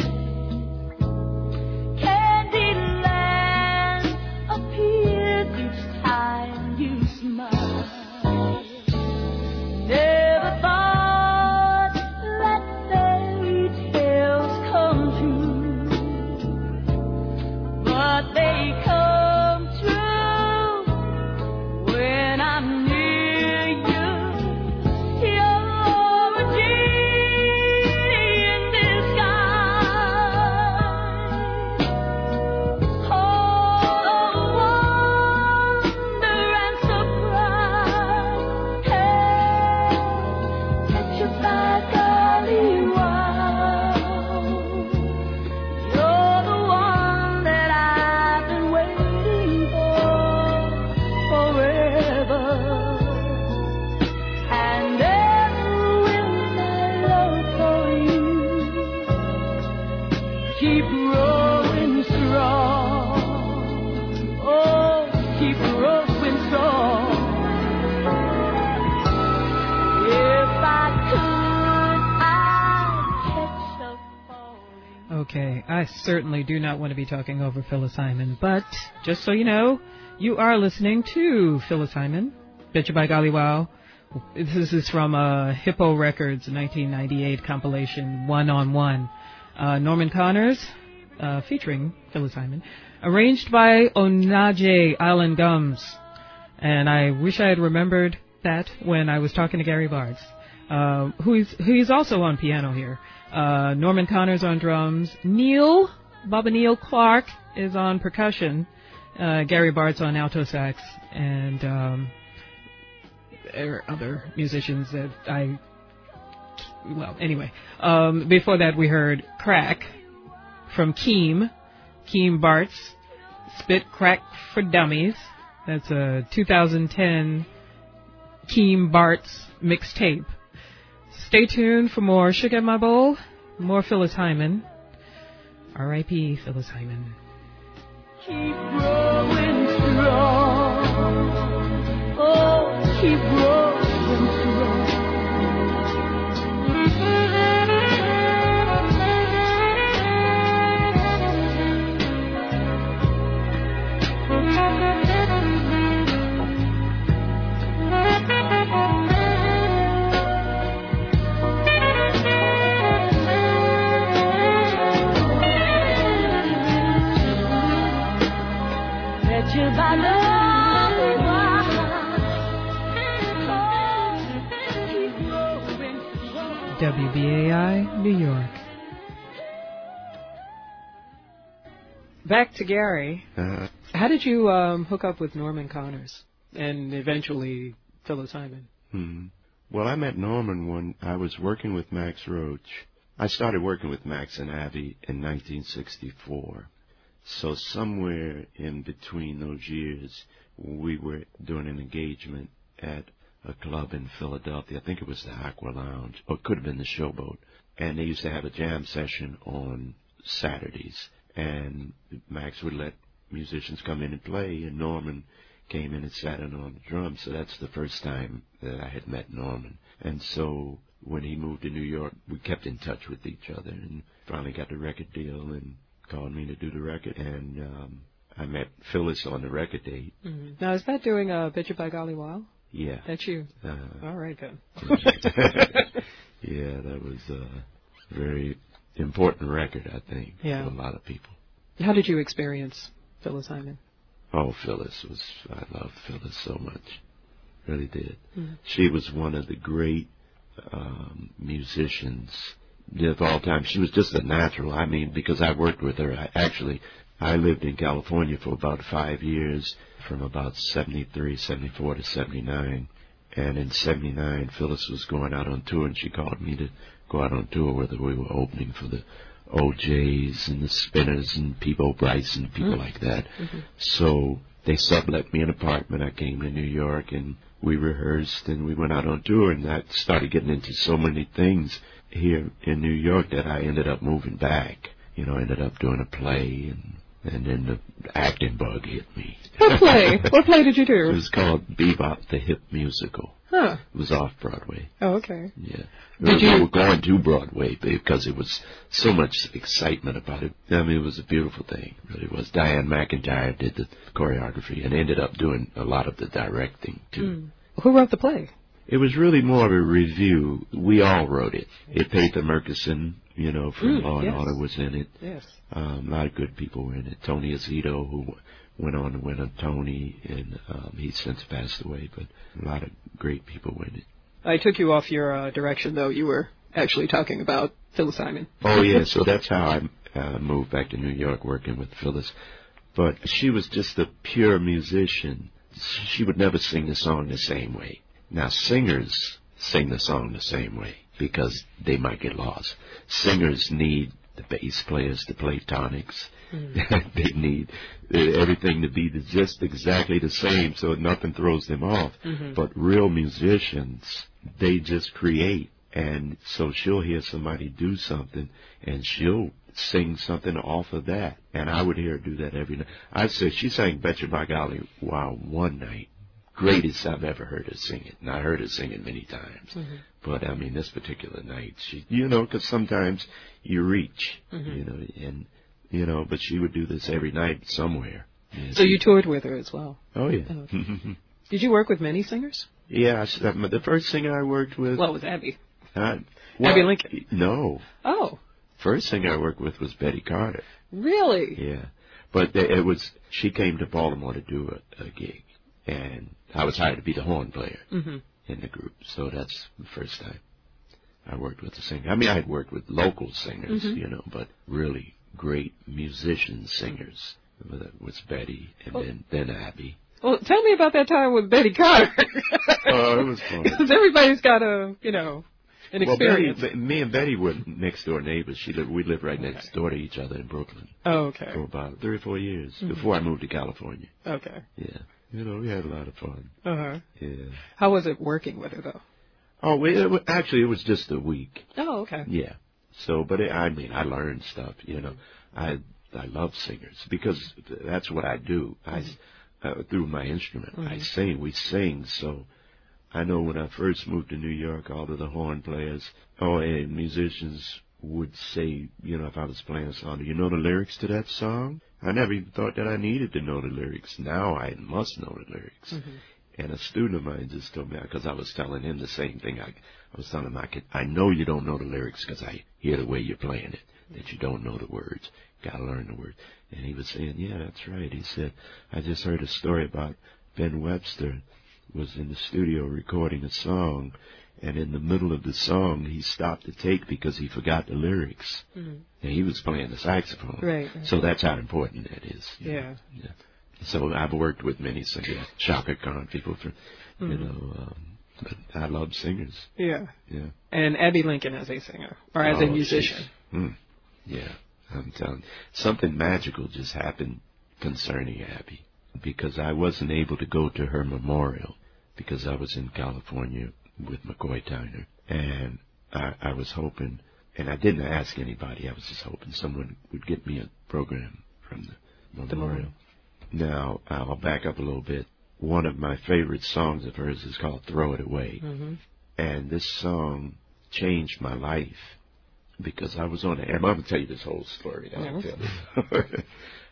Candyland appeared each time you smile. Never thought that fairy tales come true, but they come true when I'm near. Okay, I certainly do not want to be talking over Phyllis Hyman, but just so you know, you are listening to Phyllis Hyman, Betcha by Golly Wow. This is from uh, Hippo Records nineteen ninety-eight compilation One on One. Uh, Norman Connors, uh, featuring Phyllis Hyman, arranged by Onaje Island Gums. And I wish I had remembered that when I was talking to Gary Bartz, uh, who is who is also on piano here. Uh, Norman Connors on drums. Neil, Baba Neil Clark is on percussion. Uh, Gary Bartz on alto sax. And um, there are other musicians that I... Well, anyway. Um, before that, we heard Crack from Keem. Keem Bartz. Spit Crack for Dummies. That's a two thousand ten Keem Bartz mixtape. Stay tuned for more Sugar in My Bowl, more Phyllis Hyman. R I P Phyllis Hyman. Keep growing strong. Oh, keep growing strong. W B A I, New York. Back to Gary. Uh, How did you um, hook up with Norman Connors and eventually Phyllis Hyman? hmm. Well, I met Norman when I was working with Max Roach. I started working with Max and Avi in nineteen sixty-four. So somewhere in between those years, we were doing an engagement at a club in Philadelphia. I think it was the Aqua Lounge, or it could have been the Showboat. And they used to have a jam session on Saturdays. And Max would let musicians come in and play, and Norman came in and sat in on the drums. So that's the first time that I had met Norman. And so when he moved to New York, we kept in touch with each other, and finally got the record deal and called me to do the record. And um, I met Phyllis on the record date. Mm-hmm. Now, is that doing uh, Bet You By Golly Wow? Yeah. That's you? Uh, All right, then. Yeah, that was a very important record, I think, yeah. for a lot of people. How did you experience Phyllis Hyman? Oh, Phyllis was, I loved Phyllis so much. Really did. Mm-hmm. She was one of the great um, musicians of all time. She was just a natural. I mean, because I worked with her, I actually, I lived in California for about five years, from about seventy-three, seventy-four to seventy-nine. And in seventy-nine, Phyllis was going out on tour, and she called me to go out on tour with her. We were opening for the O Js and the Spinners and Peabo Bryce and people mm-hmm. like that. Mm-hmm. So they sublet me an apartment. I came to New York, and we rehearsed, and we went out on tour, and I started getting into so many things here in New York that I ended up moving back. You know, I ended up doing a play, and and then the acting bug hit me. What play? What play did you do? It was called Bebop the Hip Musical. Huh. It was off Broadway. Oh, okay. Yeah. Did we you... were going to Broadway because it was so much excitement about it. I mean, it was a beautiful thing. It really was. Diane McIntyre did the choreography and ended up doing a lot of the directing, too. Mm. Who wrote the play? It was really more of a review. We all wrote it. It Paetha Murkison, you know, from mm, Law and yes. Order was in it. Yes. Um, a lot of good people were in it. Tony Azito, who went on to win a Tony, and um, he's since passed away, but a lot of great people were in it. I took you off your uh, direction, though. You were actually talking about Phyllis Hyman. Oh, yeah, so that's how I uh, moved back to New York working with Phyllis. But she was just a pure musician. She would never sing the song the same way. Now, singers sing the song the same way because they might get lost. Singers need the bass players to play tonics. Mm. They need everything to be just exactly the same so nothing throws them off. Mm-hmm. But real musicians, they just create. And so she'll hear somebody do something, and she'll sing something off of that. And I would hear her do that every night. I said, she sang Bet You By Golly Wow one night. Greatest I've ever heard her sing it. And I heard her sing it many times. Mm-hmm. But, I mean, this particular night, she, you know, because sometimes you reach, mm-hmm. you know, and, you know, but she would do this every night somewhere. So you toured with her as well? Oh, yeah. Oh, okay. Did you work with many singers? Yeah, I, the first singer I worked with... Well, it was Abby. Uh, well, Abby Lincoln? No. Oh. First singer I worked with was Betty Carter. Really? Yeah. But it was, she came to Baltimore to do a, a gig. And I was hired to be the horn player mm-hmm. in the group. So that's the first time I worked with a singer. I mean, I had worked with local singers, mm-hmm. you know, but really great musician singers. It was Betty and well, then, then Abby. Well, tell me about that time with Betty Carter. Oh, it was fun. Because everybody's got a, you know, an experience. Well, Betty, me and Betty were next door neighbors. She lived, we lived right okay. next door to each other in Brooklyn. Oh, okay. For about three or four years mm-hmm. before I moved to California. Okay. Yeah. You know, we had a lot of fun. Uh-huh. Yeah. How was it working with her, though? Oh, we, it, actually, it was just a week. Oh, okay. Yeah. So, but it, I mean, I learned stuff, you know. I I love singers because that's what I do. I, uh, through my instrument, mm-hmm. I sing. We sing. So I know when I first moved to New York, all of the horn players, oh, and musicians would say, you know, if I was playing a song, do you know the lyrics to that song? I never even thought that I needed to know the lyrics. Now I must know the lyrics. Mm-hmm. And a student of mine just told me, because I was telling him the same thing. I, I was telling him, I, could, I know you don't know the lyrics because I hear the way you're playing it, that you don't know the words. Got to learn the words. And he was saying, yeah, that's right. He said, I just heard a story about Ben Webster was in the studio recording a song, and in the middle of the song, he stopped the tape because he forgot the lyrics. Mm-hmm. And he was playing the saxophone. Right, right. So that's how important that is. Yeah. yeah. So I've worked with many singers, Chaka Khan, people, for, mm-hmm. you know, um, but I love singers. Yeah. Yeah. And Abby Lincoln as a singer, or as oh, a musician. Mm, yeah. I'm telling you, something magical just happened concerning Abby because I wasn't able to go to her memorial because I was in California with McCoy Tyner. And I, I was hoping, and I didn't ask anybody, I was just hoping someone would get me a program from the memorial. The now, I'll back up a little bit. One of my favorite songs of hers is called Throw It Away. Mm-hmm. And this song changed my life. Because I was on the air. I'm going to tell you this whole story. I'll tell you.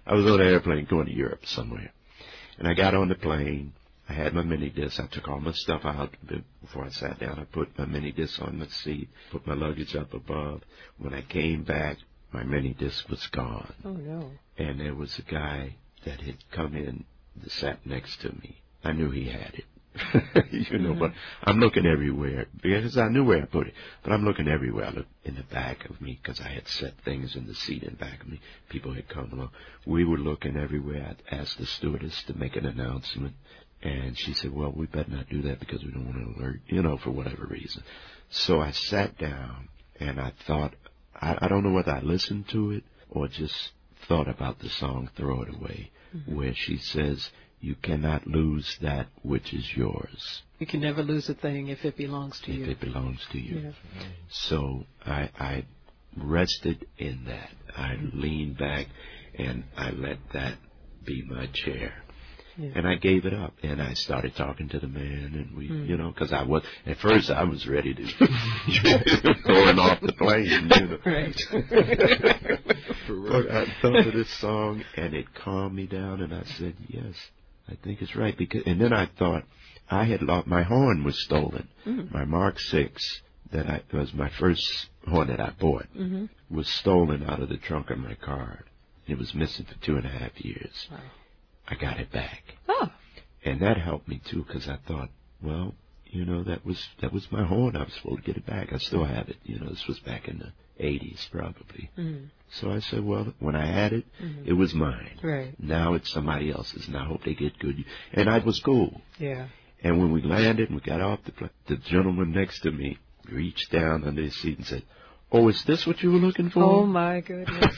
I was on an airplane going to Europe somewhere. And I got on the plane. I had my mini disc. I took all my stuff out before I sat down. I put my mini disc on the seat, put my luggage up above. When I came back, my mini disc was gone. Oh, no. And there was a guy that had come in that sat next to me. I knew he had it. you know, mm-hmm. But I'm looking everywhere because I knew where I put it. But I'm looking everywhere. I looked in the back of me because I had set things in the seat in back of me. People had come along. We were looking everywhere. I asked the stewardess to make an announcement. And she said, well, we better not do that because we don't want to alert, you know, for whatever reason. So I sat down and I thought, I, I don't know whether I listened to it or just thought about the song Throw It Away, mm-hmm. where she says, you cannot lose that which is yours. You can never lose a thing if it belongs to if you. If it belongs to you. Yeah. So I, I rested in that. I mm-hmm. leaned back and I let that be my chair. Yeah. And I gave it up, and I started talking to the man, and we, mm. you know, because I was, at first I was ready to going off the plane, you know. Right. But I thought of this song, and it calmed me down, and I said, yes, I think it's right. Because, and then I thought, I had lost, my horn was stolen. Mm. My Mark six, that I, was my first horn that I bought, mm-hmm. was stolen out of the trunk of my car. It was missing for two and a half years. Wow. I got it back. Oh. And that helped me, too, because I thought, well, you know, that was that was my horn. I was supposed to get it back. I still have it. You know, this was back in the eighties, probably. Mm-hmm. So I said, well, when I had it, mm-hmm. it was mine. Right. Now it's somebody else's, and I hope they get good. And I was cool. Yeah. And when we landed and we got off the plane, the gentleman next to me reached down under his seat and said, oh, is this what you were looking for? Oh, my goodness.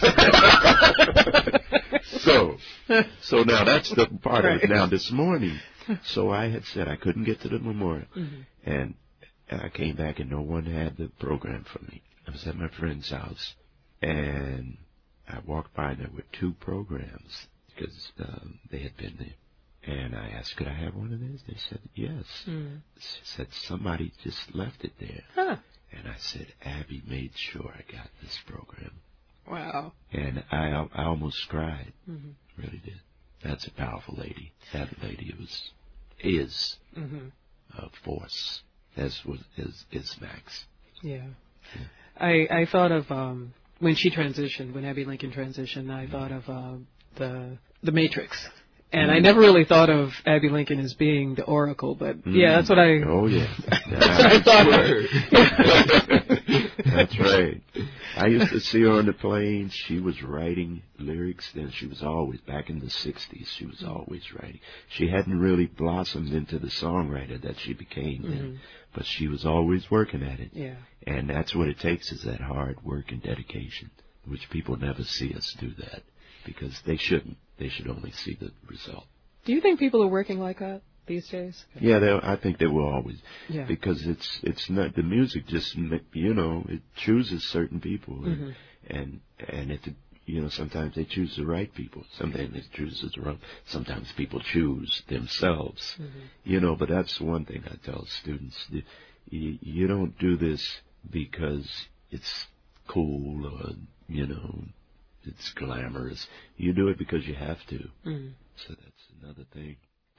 so, so now that's the part right. of it. Now, this morning, so I had said I couldn't get to the memorial. Mm-hmm. And I came back and no one had the program for me. I was at my friend's house. And I walked by and there were two programs because um, they had been there. And I asked, could I have one of these? They said, yes. Mm. She said, somebody just left it there. Huh. And I said, Abby made sure I got this program. Wow. And I I almost cried. Mm-hmm. Really did. That's a powerful lady. That lady was, is mm-hmm. a force, as was is, is Max. Yeah. yeah. I, I thought of, um, when she transitioned, when Abby Lincoln transitioned, I mm-hmm. thought of uh, the the Matrix. And I never really thought of Abby Lincoln as being the Oracle, but mm. yeah, that's what I. Oh yeah, that's what I thought of. That's right. I used to see her on the plane. She was writing lyrics. Then she was always back in the sixties. She was always writing. She hadn't really blossomed into the songwriter that she became then, mm-hmm. but she was always working at it. Yeah. And that's what it takes is that hard work and dedication, which people never see us do that because they shouldn't. They should only see the result. Do you think people are working like that these days? Yeah, I think they will always. Yeah. Because it's it's not the music. Just you know, it chooses certain people, mm-hmm. and and it you know sometimes they choose the right people. Sometimes they choose the wrong. Sometimes people choose themselves. Mm-hmm. You know, but that's one thing I tell students: you, you don't do this because it's cool or you know. It's glamorous. You do it because you have to. Mm. So that's another thing.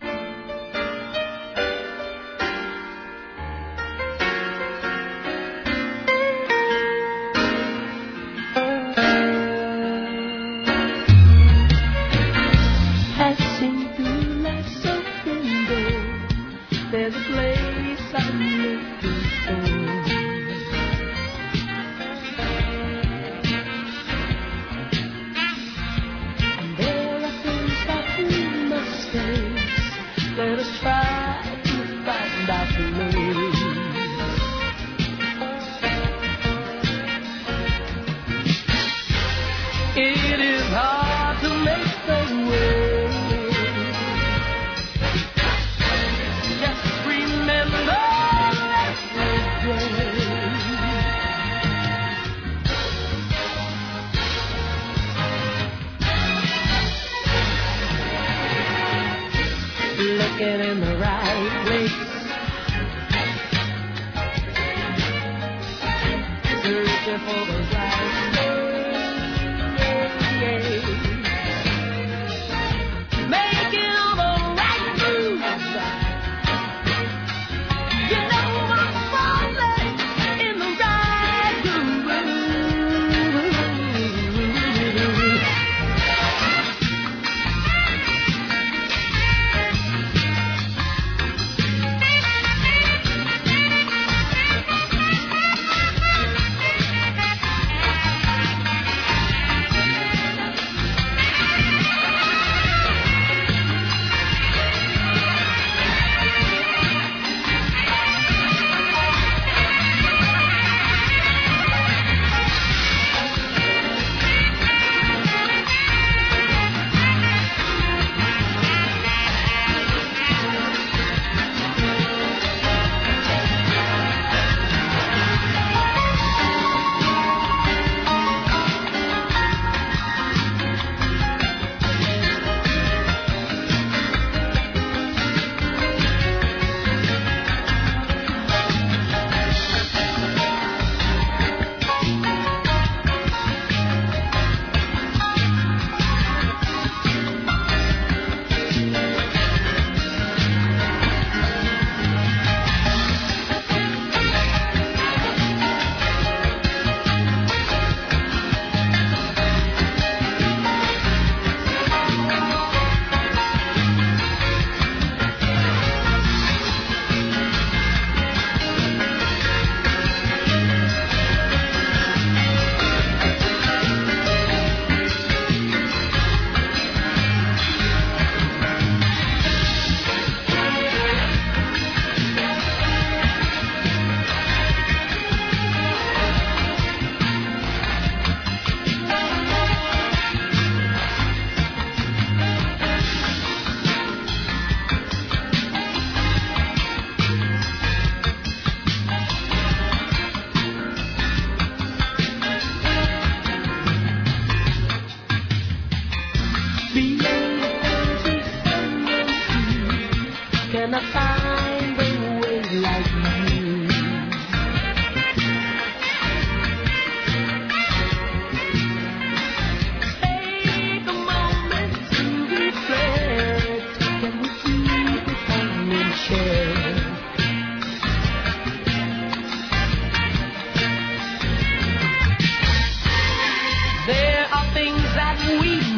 Passing through life's open door, there's a place I'm looking for. Let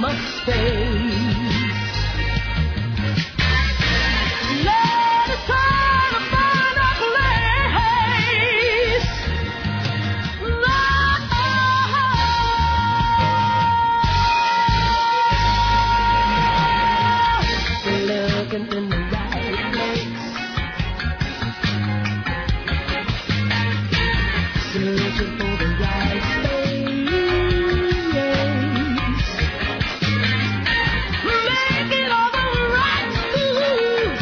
much space. Let us try to find a place. We're looking in the right place. Searching for the right space. Making all the right moves.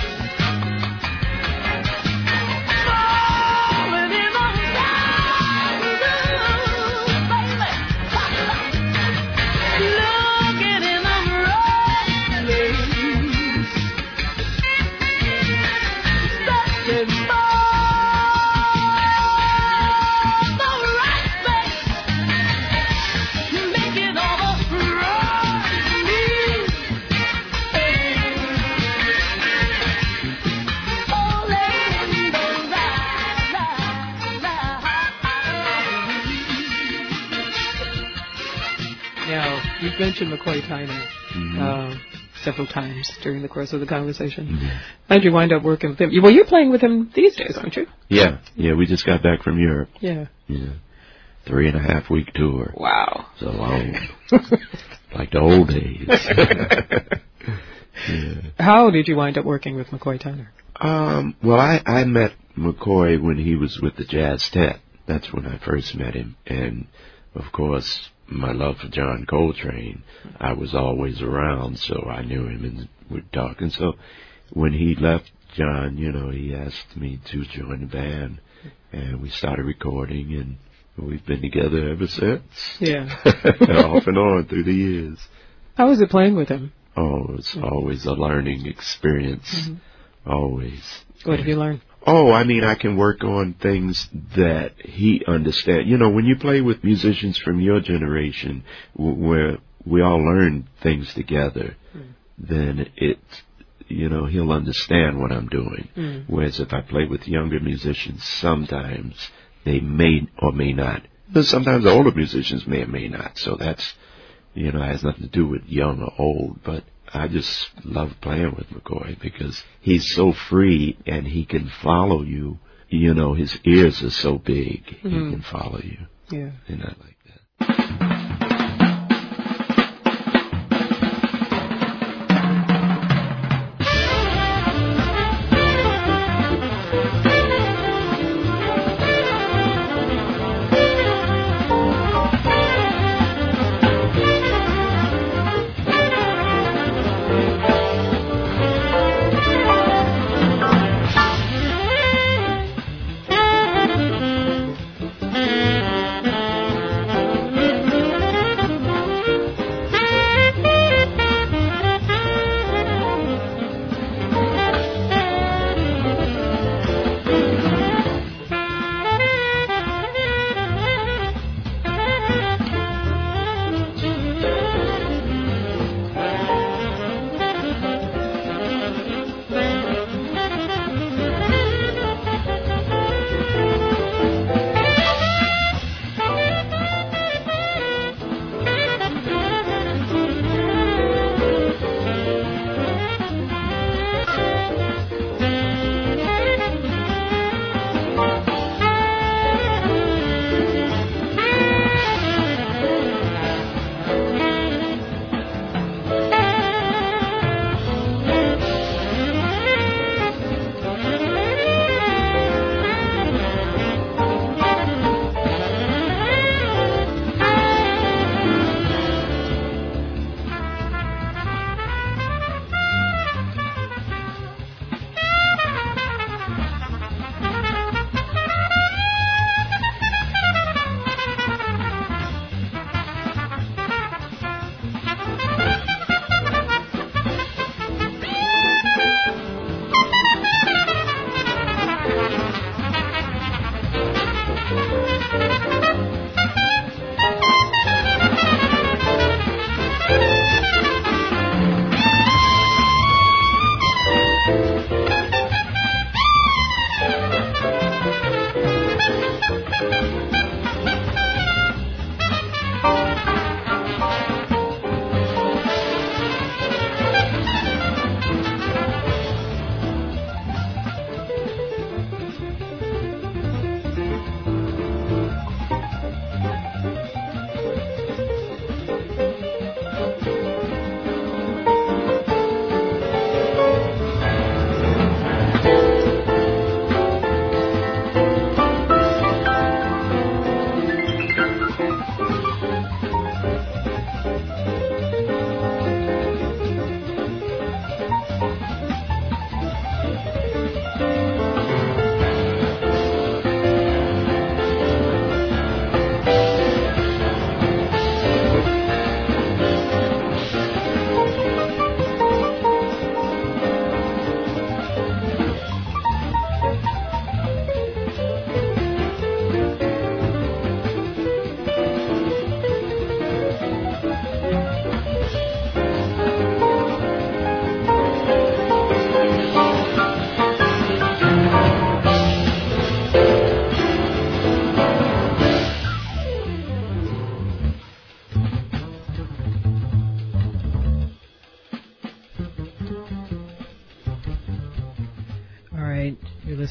Falling in the right groove, baby. Looking in the right place. Searching for the right space. Making all the right moves. Falling in the right, right, right. Now, you've mentioned McCoy Tyner Mhm. uh, several times during the course of the conversation. Mhm. How'd you wind up working with him? Well, you're playing with him these days, aren't you? Yeah, yeah, we just got back from Europe. Yeah. Yeah. Three and a half week tour. Wow. So long. Like the old days. Yeah. How did you wind up working with McCoy Tyner? Um, well, I, I met McCoy when he was with the Jazz Tet. That's when I first met him. And, of course, my love for John Coltrane, I was always around, so I knew him and we'd talk. And so when he left John, you know, he asked me to join the band. And we started recording, and we've been together ever since. Yeah. Off and on through the years. How was it playing with him? Oh, it's always a learning experience. Mhm. Always. What have you learned? Oh, I mean, I can work on things that he understands. You know, when you play with musicians from your generation, w- where we all learn things together, Mm. then it, you know, he'll understand what I'm doing. Mm. Whereas if I play with younger musicians, sometimes they may or may not. But sometimes older musicians may or may not. So that's, you know, has nothing to do with young or old. But I just love playing with McCoy because he's so free and he can follow you. You know, his ears are so big, Mhm. he can follow you. Yeah. And I like that. Thank you.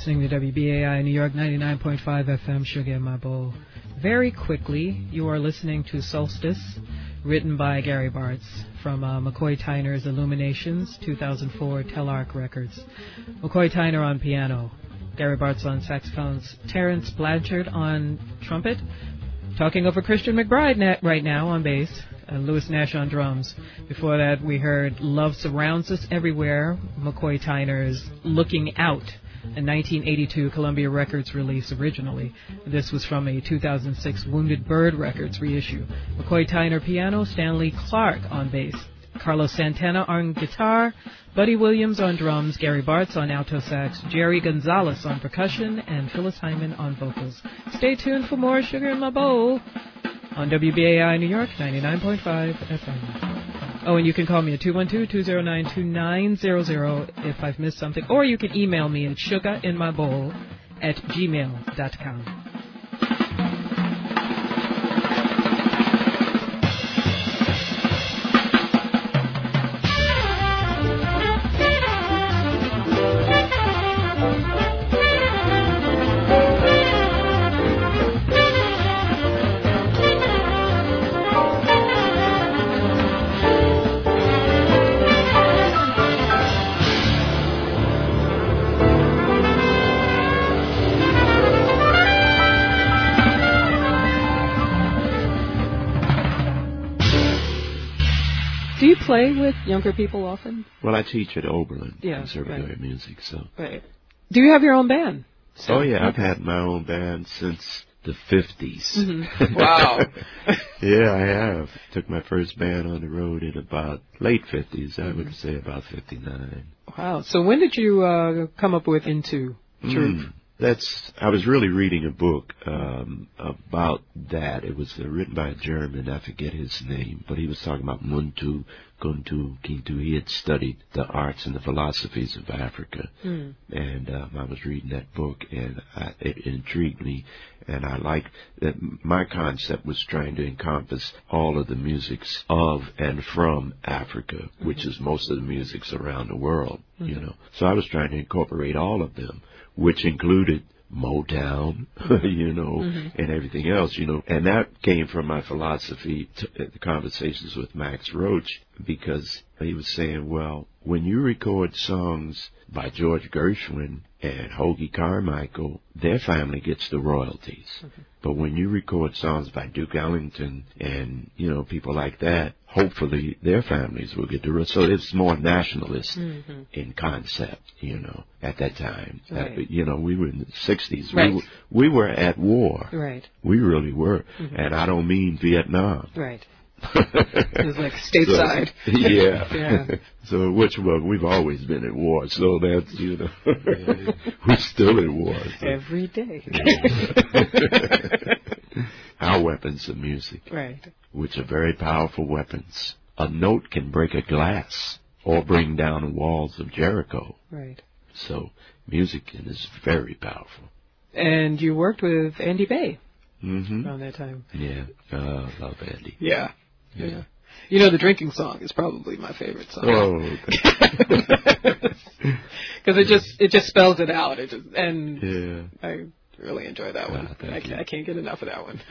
listening to W B A I New York ninety-nine point five F M, Sugar in My Bowl. Very quickly, you are listening to Solstice, written by Gary Bartz from uh, McCoy Tyner's Illuminations, two thousand four Telarc Records. McCoy Tyner on piano, Gary Bartz on saxophones, Terrence Blanchard on trumpet, talking over Christian McBride na- right now on bass, and Louis Nash on drums. Before that, we heard Love Surrounds Us Everywhere, McCoy Tyner's Looking Out, a nineteen eighty-two Columbia Records release originally. This was from a two thousand six Wounded Bird Records reissue. McCoy Tyner piano, Stanley Clark on bass, Carlos Santana on guitar, Buddy Williams on drums, Gary Bartz on alto sax, Jerry Gonzalez on percussion, and Phyllis Hyman on vocals. Stay tuned for more Sugar in My Bowl on W B A I New York ninety-nine point five F M. Oh, and you can call me at two one two, two zero nine, two nine zero zero if I've missed something, or you can email me at sugarinmybowl at gmail dot com. Do you play with younger people often? Well, I teach at Oberlin Yeah, Conservatory right. of Music, so. Right. Do you have your own band? Oh, yeah, I've had my own band since the fifties. Mm-hmm. Wow. Yeah, I have. Took my first band on the road in about late fifties, I would say about fifty-nine. Wow. So when did you uh, come up with Into Truth? Mm, that's, I was really reading a book um, about that. It was uh, written by a German, I forget his name, but he was talking about Muntu, Kuntu, Kintu. He had studied the arts and the philosophies of Africa. Mm. And um, I was reading that book, and I, it intrigued me. And I like that my concept was trying to encompass all of the musics of and from Africa, mm-hmm. which is most of the musics around the world, mm-hmm. you know. So I was trying to incorporate all of them, which included Motown, you know, mm-hmm. and everything else, you know. And that came from my philosophy, t- the conversations with Max Roach, because he was saying, well, when you record songs by George Gershwin and Hoagie Carmichael, their family gets the royalties. Mm-hmm. But when you record songs by Duke Ellington and, you know, people like that, hopefully their families will get the royalties. So it's more nationalist mm-hmm. in concept, you know, at that time. Right. Uh, you know, we were in the sixties. Right. We, were, we were at war. Right. We really were. Mm-hmm. And I don't mean Vietnam. Right. It was like stateside. So, yeah. yeah. So, which, well, we've always been at war, so that's, you know, we're still at war. So. Every day. Our weapons are music. Right. Which are very powerful weapons. A note can break a glass or bring down the walls of Jericho. Right. So, music is very powerful. And you worked with Andy Bay mm-hmm. around that time. Yeah. Uh, love Andy. Yeah. Yeah. yeah. You know, the drinking song is probably my favorite song. Oh, because it just it just spells it out. It just and yeah. I really enjoy that one. Ah, I, can't, I can't get enough of that one.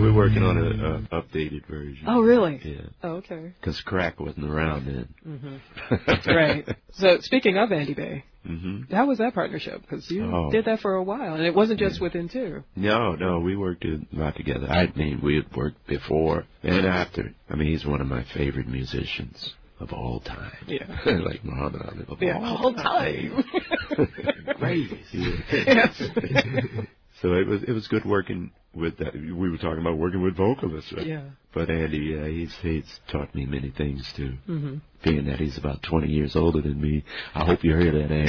we're working on an uh, updated version. Oh, really? Yeah. Oh, okay. Because crack wasn't around then. Mm-hmm. Right. So, speaking of Andy Bay, mm-hmm. how was that partnership? Because you oh. did that for a while, and it wasn't just yeah. with Intu. No, no, we worked a lot together. I mean, we had worked before and after. I mean, he's one of my favorite musicians of all time. Yeah. Like Muhammad Ali of yeah, all, all time. Greatest. Yeah. Yes. So it was it was good working with that. We were talking about working with vocalists, right? Yeah. But Andy, uh, he's he's taught me many things too. Mm-hmm. Being that he's about twenty years older than me, I hope you heard that,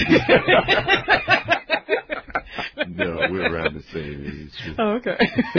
Andy. No, we're around the same age. Oh, okay.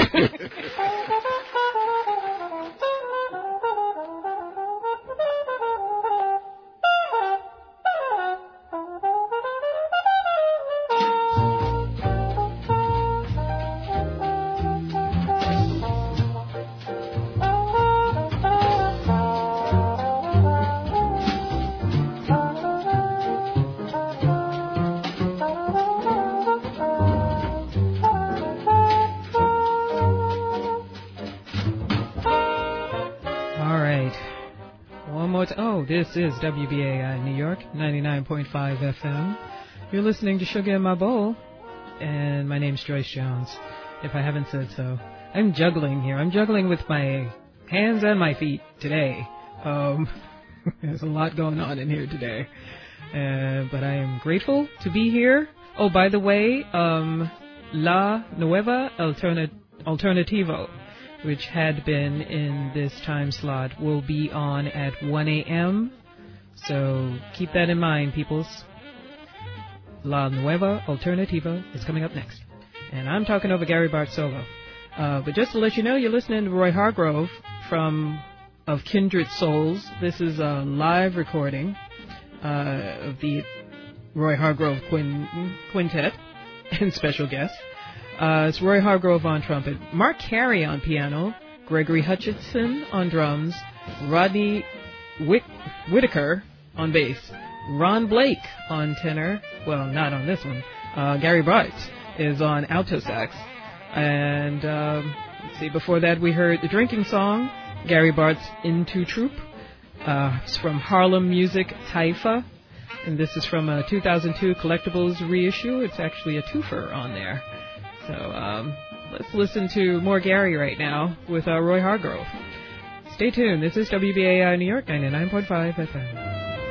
This is W B A I New York, ninety-nine point five F M. You're listening to Sugar in My Bowl, and my name's Joyce Jones, if I haven't said so. I'm juggling here. I'm juggling with my hands and my feet today. Um, there's a lot going on in here today. Uh, but I am grateful to be here. Oh, by the way, um, La Nueva Alternat- Alternativo, which had been in this time slot, will be on at one a.m. So keep that in mind, peoples. La Nueva Alternativa is coming up next. And I'm talking over Gary Bartz solo. Uh, but just to let you know, you're listening to Roy Hargrove from of Kindred Souls. This is a live recording uh, of the Roy Hargrove quin- Quintet and special guests. Uh, it's Roy Hargrove on trumpet, Mark Carey on piano, Gregory Hutchinson on drums, Rodney Whit- Whitaker on bass, Ron Blake on tenor, well, not on this one, uh, Gary Bartz is on alto sax, and um, let's see, before that we heard the drinking song, Gary Bartz Into Troop. Uh, it's from Harlem Music Taifa, and this is from a two thousand two Collectibles reissue. It's actually a twofer on there. So um, let's listen to more Gary right now with uh, Roy Hargrove. Stay tuned. This is W B A I New York, ninety-nine point five F M.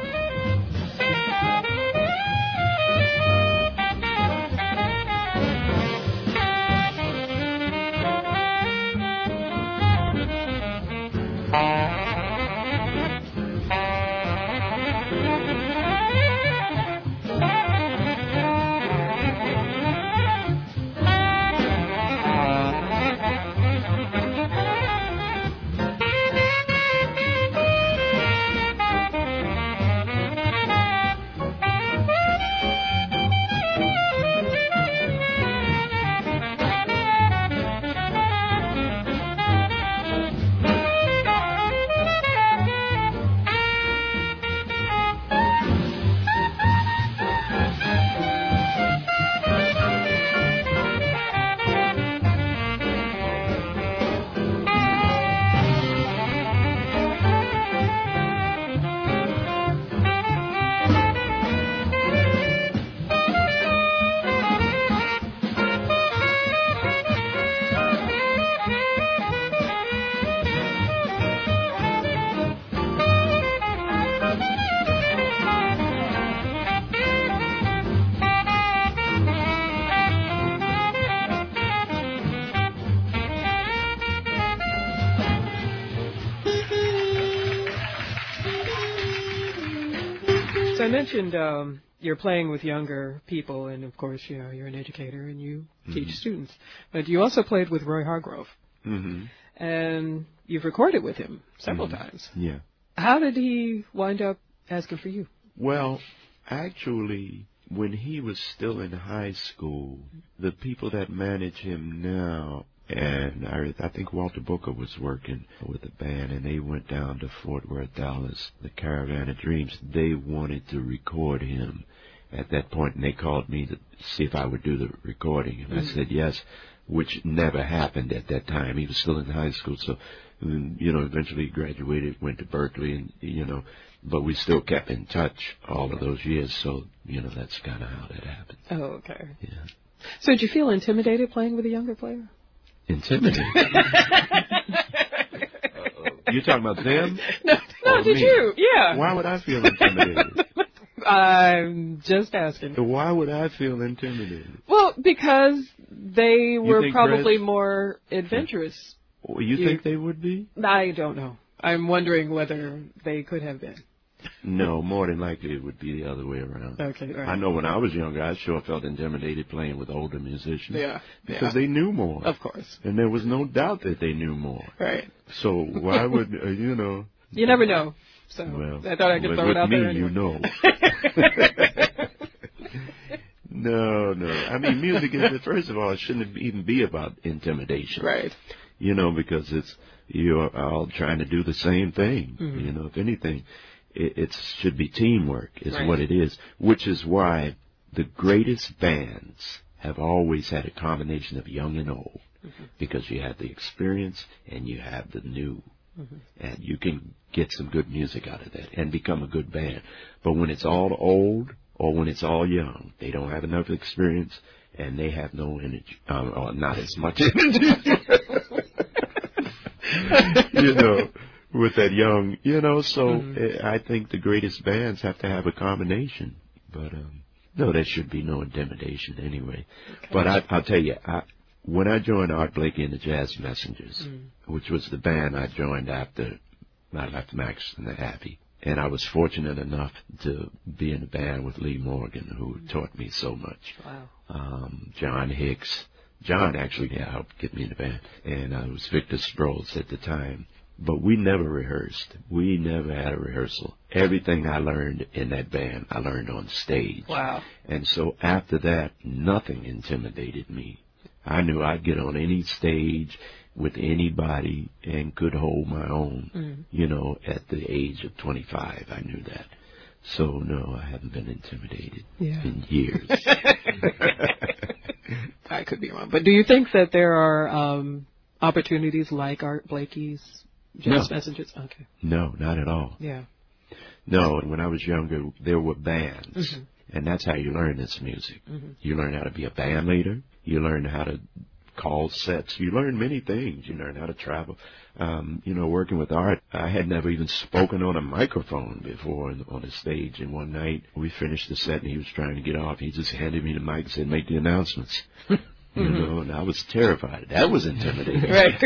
So I mentioned um, you're playing with younger people, and of course, you know, you're an educator and you mm-hmm. teach students. But you also played with Roy Hargrove, mm-hmm. and you've recorded with him several mm-hmm. times. Yeah. How did he wind up asking for you? Well, actually, when he was still in high school, the people that manage him now, and I, I think Walter Booker was working with the band, and they went down to Fort Worth, Dallas, the Caravan of Dreams. They wanted to record him at that point, and they called me to see if I would do the recording. And mm-hmm. I said yes. which never happened at that time. He was still in high school, so, you know, eventually he graduated, went to Berkeley, and, you know, but we still kept in touch all of those years, so, you know, that's kind of how that happened. Oh, okay. Yeah. So did you feel intimidated playing with a younger player? Intimidated? You're talking about them? No, no, did me? you? Yeah. Why would I feel intimidated? I'm just asking. Why would I feel intimidated? Well, because they were think probably Brett- more adventurous. Well, you, You- think they would be? I don't know. I'm wondering whether they could have been. No, more than likely it would be the other way around. Okay, all right. I know when I was younger, I sure felt intimidated playing with older musicians. Yeah, Because yeah. they knew more. Of course. And there was no doubt that they knew more. Right. So why would, uh, you know... You never know. So Well, I thought I could with, throw with it out me, there anyway. you know. No, no. I mean, music is, first of all, it shouldn't even be about intimidation. Right. You know, because it's, you're all trying to do the same thing. Mm-hmm. You know, if anything, it, it should be teamwork is Right. what it is, which is why the greatest bands have always had a combination of young and old, mm-hmm. because you have the experience and you have the new. Mm-hmm. And you can get some good music out of that and become a good band. But when it's all old or when it's all young, they don't have enough experience and they have no energy, um, or not as much energy. You know, with that young, you know, so mm-hmm. I think the greatest bands have to have a combination. But, um, no, there should be no intimidation anyway. Okay. But I, I'll tell you, I, when I joined Art Blakey and the Jazz Messengers, mm. which was the band I joined after I left Max and the Happy, and I was fortunate enough to be in a band with Lee Morgan, who mm. taught me so much. Wow. Um, John Hicks. John actually helped get me in the band, and uh, it was Victor Sproles at the time. But we never rehearsed. We never had a rehearsal. Everything I learned in that band, I learned on stage. Wow. And so after that, nothing intimidated me. I knew I'd get on any stage with anybody and could hold my own, mm. you know, at the age of twenty-five. I knew that. So, no, I haven't been intimidated yeah. in years. I could be wrong. But do you think that there are um, opportunities like Art Blakey's Jazz No. Messengers? Okay. No, not at all. Yeah. No, when I was younger, there were bands. Mm-hmm. And that's how you learn this music. Mm-hmm. You learn how to be a band leader. You learn how to call sets. You learn many things. You learn how to travel. Um, you know, working with Art, I had never even spoken on a microphone before on a stage. And one night, we finished the set, and he was trying to get off. He just handed me the mic and said, make the announcements. You mm-hmm. know, and I was terrified. That was intimidating. Right.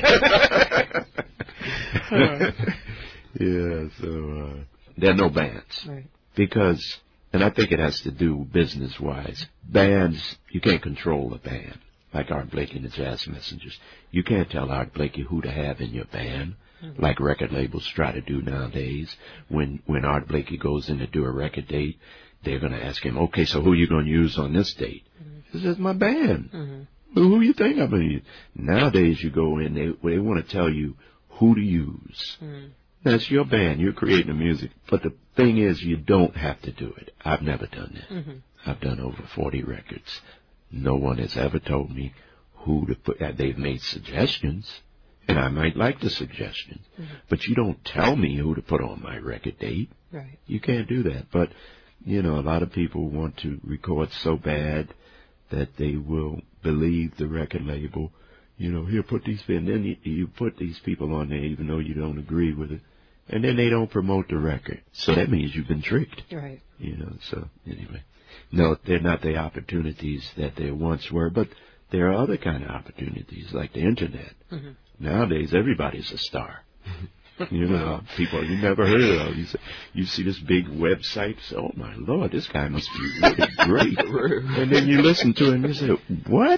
Yeah, so uh, there are no bands. Right. Because... And I think it has to do business-wise. Bands, you can't control a band, like Art Blakey and the Jazz Messengers. You can't tell Art Blakey who to have in your band, mm-hmm. like record labels try to do nowadays. When when Art Blakey goes in to do a record date, they're going to ask him, okay, so who are you going to use on this date? Mm-hmm. He says, my band. Mm-hmm. Well, who you think I'm going to use? Nowadays you go in, they, they want to tell you who to use. Mm-hmm. That's your band. You're creating the music. But the thing is, you don't have to do it. I've never done that. Mm-hmm. I've done over forty records. No one has ever told me who to put. They've made suggestions, and I might like the suggestions. Mm-hmm. But you don't tell me who to put on my record date. Right. You can't do that. But, you know, a lot of people want to record so bad that they will believe the record label. You know, here, put these, and then you, you put these people on there even though you don't agree with it. And then they don't promote the record. So that means you've been tricked. Right. You know, so anyway. No, they're not the opportunities that there once were, but there are other kind of opportunities like the Internet. Mm-hmm. Nowadays, everybody's a star. You know, people you never heard of. You, say, you see this big website, say, oh, my Lord, this guy must be really great. And then you listen to him and you say, what?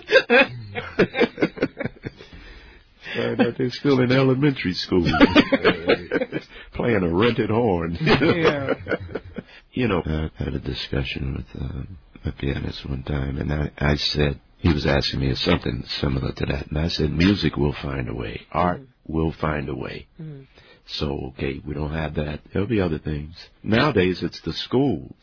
Find out they're still in elementary school. Playing a rented horn. Yeah. You know, I had a discussion with um, a pianist one time, and I, I said, he was asking me something similar to that, and I said, music will find a way. Art mm. will find a way. Mm. So, okay, we don't have that. There'll be other things. Nowadays, it's the schools.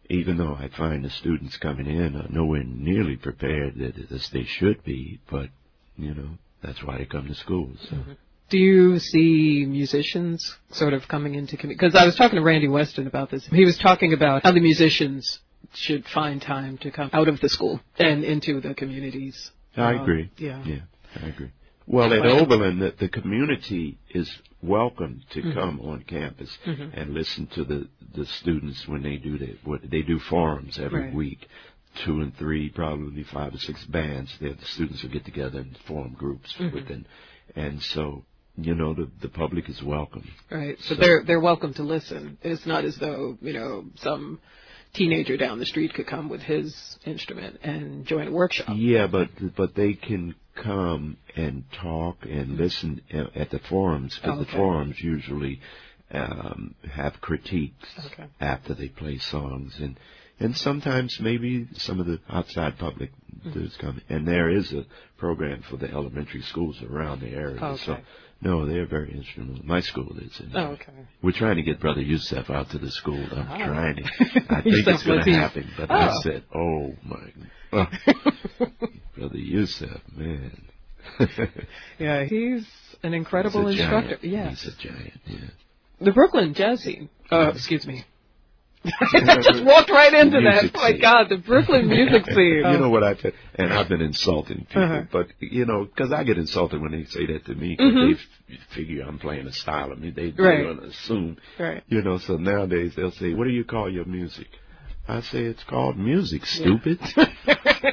even though I find the students coming in are nowhere nearly prepared as they should be, but, you know, that's why they come to school. So. Mm-hmm. Do you see musicians sort of coming into community? Because I was talking to Randy Weston about this. He was talking about how the musicians should find time to come out of the school and into the communities. I um, agree. Yeah. Yeah, I agree. Well, at Oberlin, the, the community is welcome to mm-hmm. come on campus mm-hmm. and listen to the, the students when they do the, what they do forums every right. week. Two and three, probably five or six bands. There, the students will get together and form groups mm-hmm. within, and so. You know, the the public is welcome. Right. So, so they're they're welcome to listen. It's not as though, you know, some teenager down the street could come with his instrument and join a workshop. Yeah, but but they can come and talk and mm-hmm. listen at the forums, because oh, okay. the forums usually um, have critiques okay. after they play songs, and and sometimes maybe some of the outside public mm-hmm. does come. And there is a program for the elementary schools around the area. Okay. So. No, they're very instrumental. My school is. In oh, okay. We're trying to get Brother Youssef out to the school. I'm oh. trying to. I think Youssef it's going to happen. But oh. I said, oh, my. Oh. Brother Youssef, man. Yeah, he's an incredible he's instructor. Giant. Yes. He's a giant, yeah. The Brooklyn jazz scene. Uh, excuse me. I just walked right into that. Oh, my God, the Brooklyn music scene. You know what I tell, and I've been insulting people, uh-huh. but, you know, because I get insulted when they say that to me, because mm-hmm. they f- figure I'm playing a style of me. They, they're right. going to assume, right. you know, so nowadays they'll say, what do you call your music? I say, it's called music, stupid. Yeah.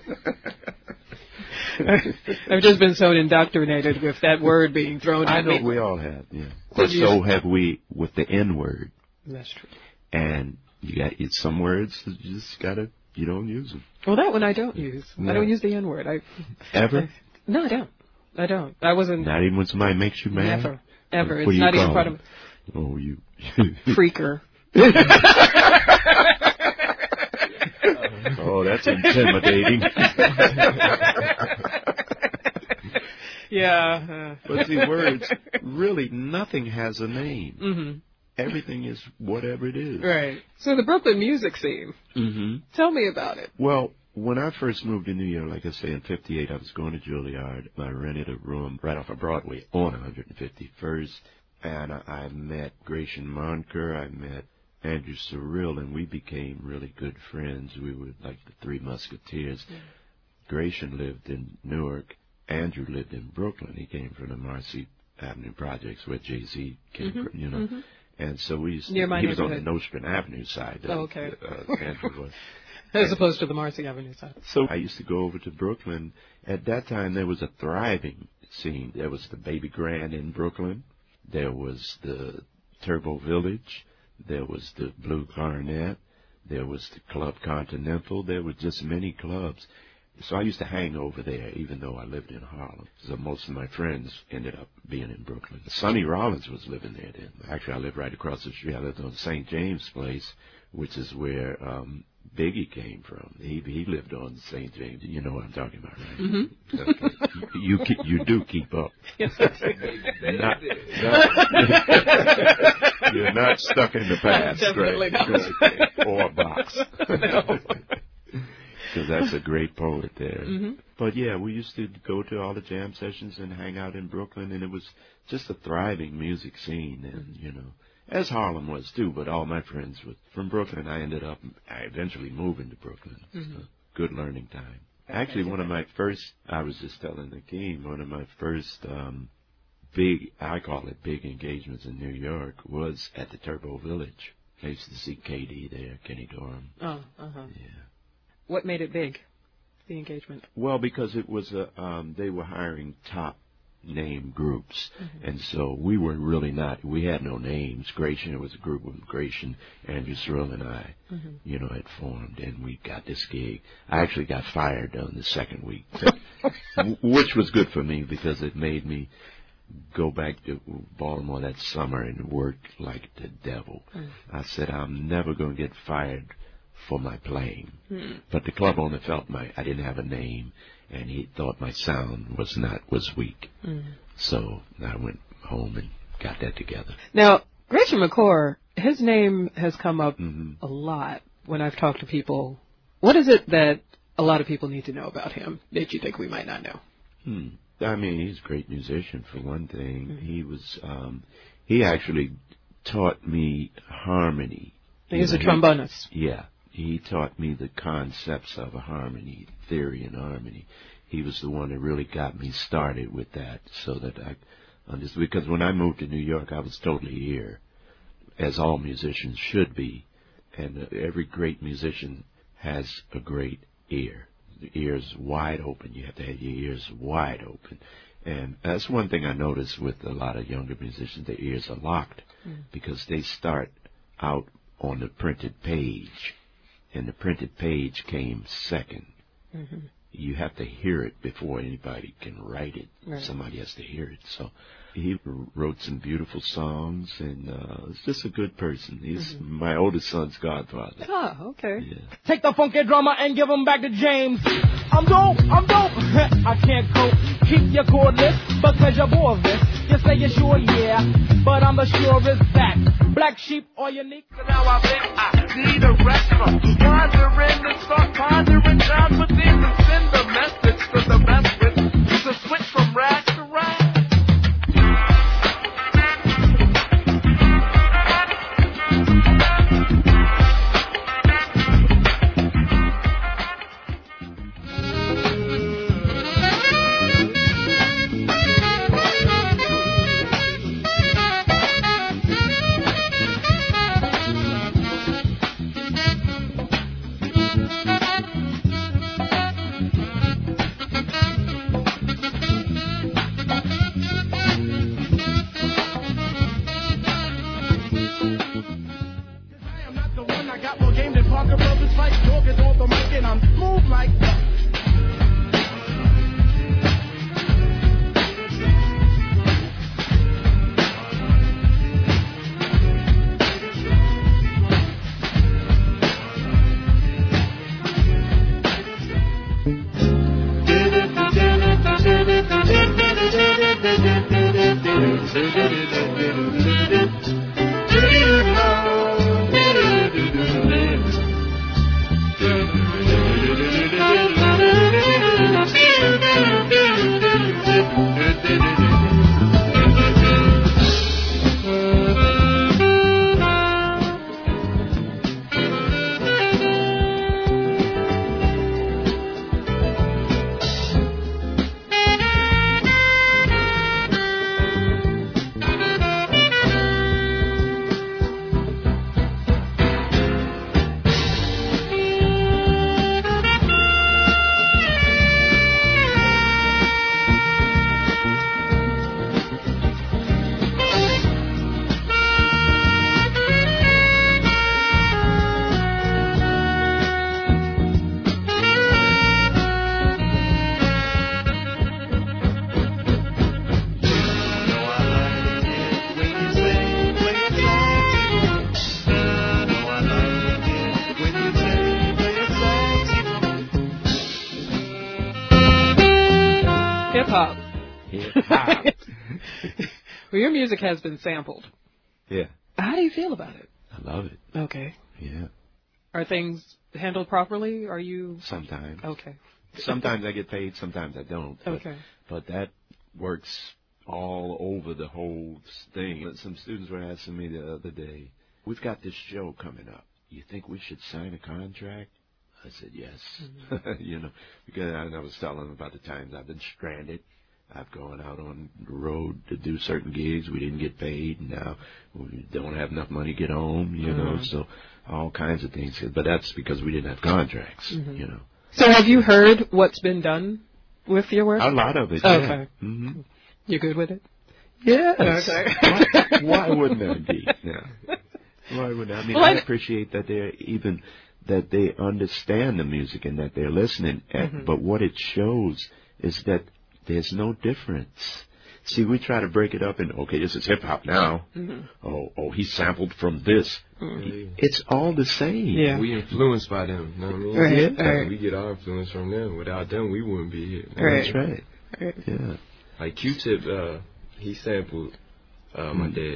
I've just been so indoctrinated with that word being thrown I at know me. we all have, yeah. But so have we with the N word. That's true. And you got some words that you just gotta, you don't use them. Well, that one I don't use. No. I don't use the N word. I ever? I, no, I don't. I don't. I wasn't. Not even when somebody makes you mad. Never, ever. What it's not even part them? of. Oh, you freaker. Oh, that's intimidating. Yeah. But the words, really, nothing has a name. Mm-hmm. Everything is whatever it is. Right. So the Brooklyn music scene. Mm-hmm. Tell me about it. Well, when I first moved to New York, like I say, in fifty-eight, I was going to Juilliard. I rented a room right off of Broadway on one hundred fifty-first. And I, I met Gratian Monker. I met Andrew Cyrille, and we became really good friends. We were like the Three Musketeers. Yeah. Gratian lived in Newark. Andrew lived in Brooklyn. He came from the Marcy Avenue projects where Jay-Z came mm-hmm. from, you know. Mm-hmm. And so we used to, Near my he was on neighborhood. the Nostrand Avenue side. Oh, okay. Uh, Andrew was. As opposed to the Marcy Avenue side. So I used to go over to Brooklyn. At that time, there was a thriving scene. There was the Baby Grand in Brooklyn. There was the Turbo Village. There was the Blue Clarinet. There was the Club Continental. There were just many clubs. So I used to hang over there, even though I lived in Harlem. So most of my friends ended up being in Brooklyn. Sonny Rollins was living there then. Actually, I lived right across the street. I lived on Saint James Place, which is where um, Biggie came from. He he lived on Saint James. You know what I'm talking about, right? Mm-hmm. Okay. You, you you do keep up. Yes, I do. Not, not, you're not stuck in the past. Definitely right? not. Okay. Or a box. No. Because that's a great poet there. Mm-hmm. But yeah, we used to go to all the jam sessions and hang out in Brooklyn, and it was just a thriving music scene, and you know, as Harlem was too. But all my friends were from Brooklyn. I ended up, I eventually moving to Brooklyn. Mm-hmm. So, good learning time. Actually, one of my first, I was just telling Akeem, one of my first um, big, I call it big engagements in New York was at the Turbo Village. I used to see K D there, Kenny Dorham. Oh, uh-huh. Yeah. What made it big, the engagement? Well, because it was a, um, they were hiring top name groups, mm-hmm. and so we were really not. We had no names. Gratian, it was a group of Gratian, Andrew Cyrille, and I, mm-hmm. you know, had formed, and we got this gig. I actually got fired on the second week, which was good for me because it made me go back to Baltimore that summer and work like the devil. Mm. I said, I'm never going to get fired for my playing. Mm. But the club owner felt my I didn't have a name, and he thought my sound was not was weak. Mm. So I went home and got that together. Now, Gretchen McClure, his name has come up mm-hmm. a lot when I've talked to people, what is it that a lot of people need to know about him that you think we might not know? Hmm. I mean, he's a great musician, for one thing. Mm-hmm. He was, um, he actually taught me harmony. He's a trombonist. He, yeah. He taught me the concepts of a harmony, theory and harmony. He was the one that really got me started with that, so that I understood. Because when I moved to New York, I was totally here, as all musicians should be. And uh, every great musician has a great ear. The ears wide open. You have to have your ears wide open. And that's one thing I noticed with a lot of younger musicians. Their ears are locked mm. because they start out on the printed page. And the printed page came second. Mm-hmm. You have to hear it before anybody can write it. Right. Somebody has to hear it. So he wrote some beautiful songs, and uh, he's just a good person. He's mm-hmm. my oldest son's godfather. Oh, okay. Yeah. Take the funky drummer and give him back to James. I'm dope, I'm dope. I can't cope. Keep your cordless because you're bored of this. You say you're sure, yeah, but I'm as sure as that. Black sheep or unique. So now I think I need a restaurant. Pondering the song, pondering down with these and send the message to the best with. To switch from rag to rag. Well, your music has been sampled. Yeah. How do you feel about it? I love it. Okay. Yeah. Are things handled properly? Are you... Sometimes. Okay. Sometimes I get paid, sometimes I don't. But, okay. But that works all over the whole thing. Some students were asking me the other day, we've got this show coming up. You think we should sign a contract? I said, yes. Mm-hmm. You know, because I, I was telling them about the times I've been stranded. I've gone out on the road to do certain gigs. We didn't get paid. And now we don't have enough money to get home, you mm-hmm. know, so all kinds of things. But that's because we didn't have contracts, mm-hmm. you know. So have you heard what's been done with your work? A lot of it, okay. yeah. Mm-hmm. You're good with it? Yes. Okay. why, why wouldn't I be? Yeah. Why wouldn't I? I mean, well, I appreciate that they're even, that they understand the music and that they're listening. At, mm-hmm. But what it shows is that there's no difference. See, we try to break it up in, okay, this is hip-hop now. Mm-hmm. Oh, oh, he sampled from this. Mm-hmm. It's all the same. Yeah. We influenced by them, you know what I mean? Right. Yeah. Right. We get our influence from them. Without them, we wouldn't be here. Right. That's right. right. Yeah. Like Q-Tip, uh, he sampled uh, my mm-hmm. dad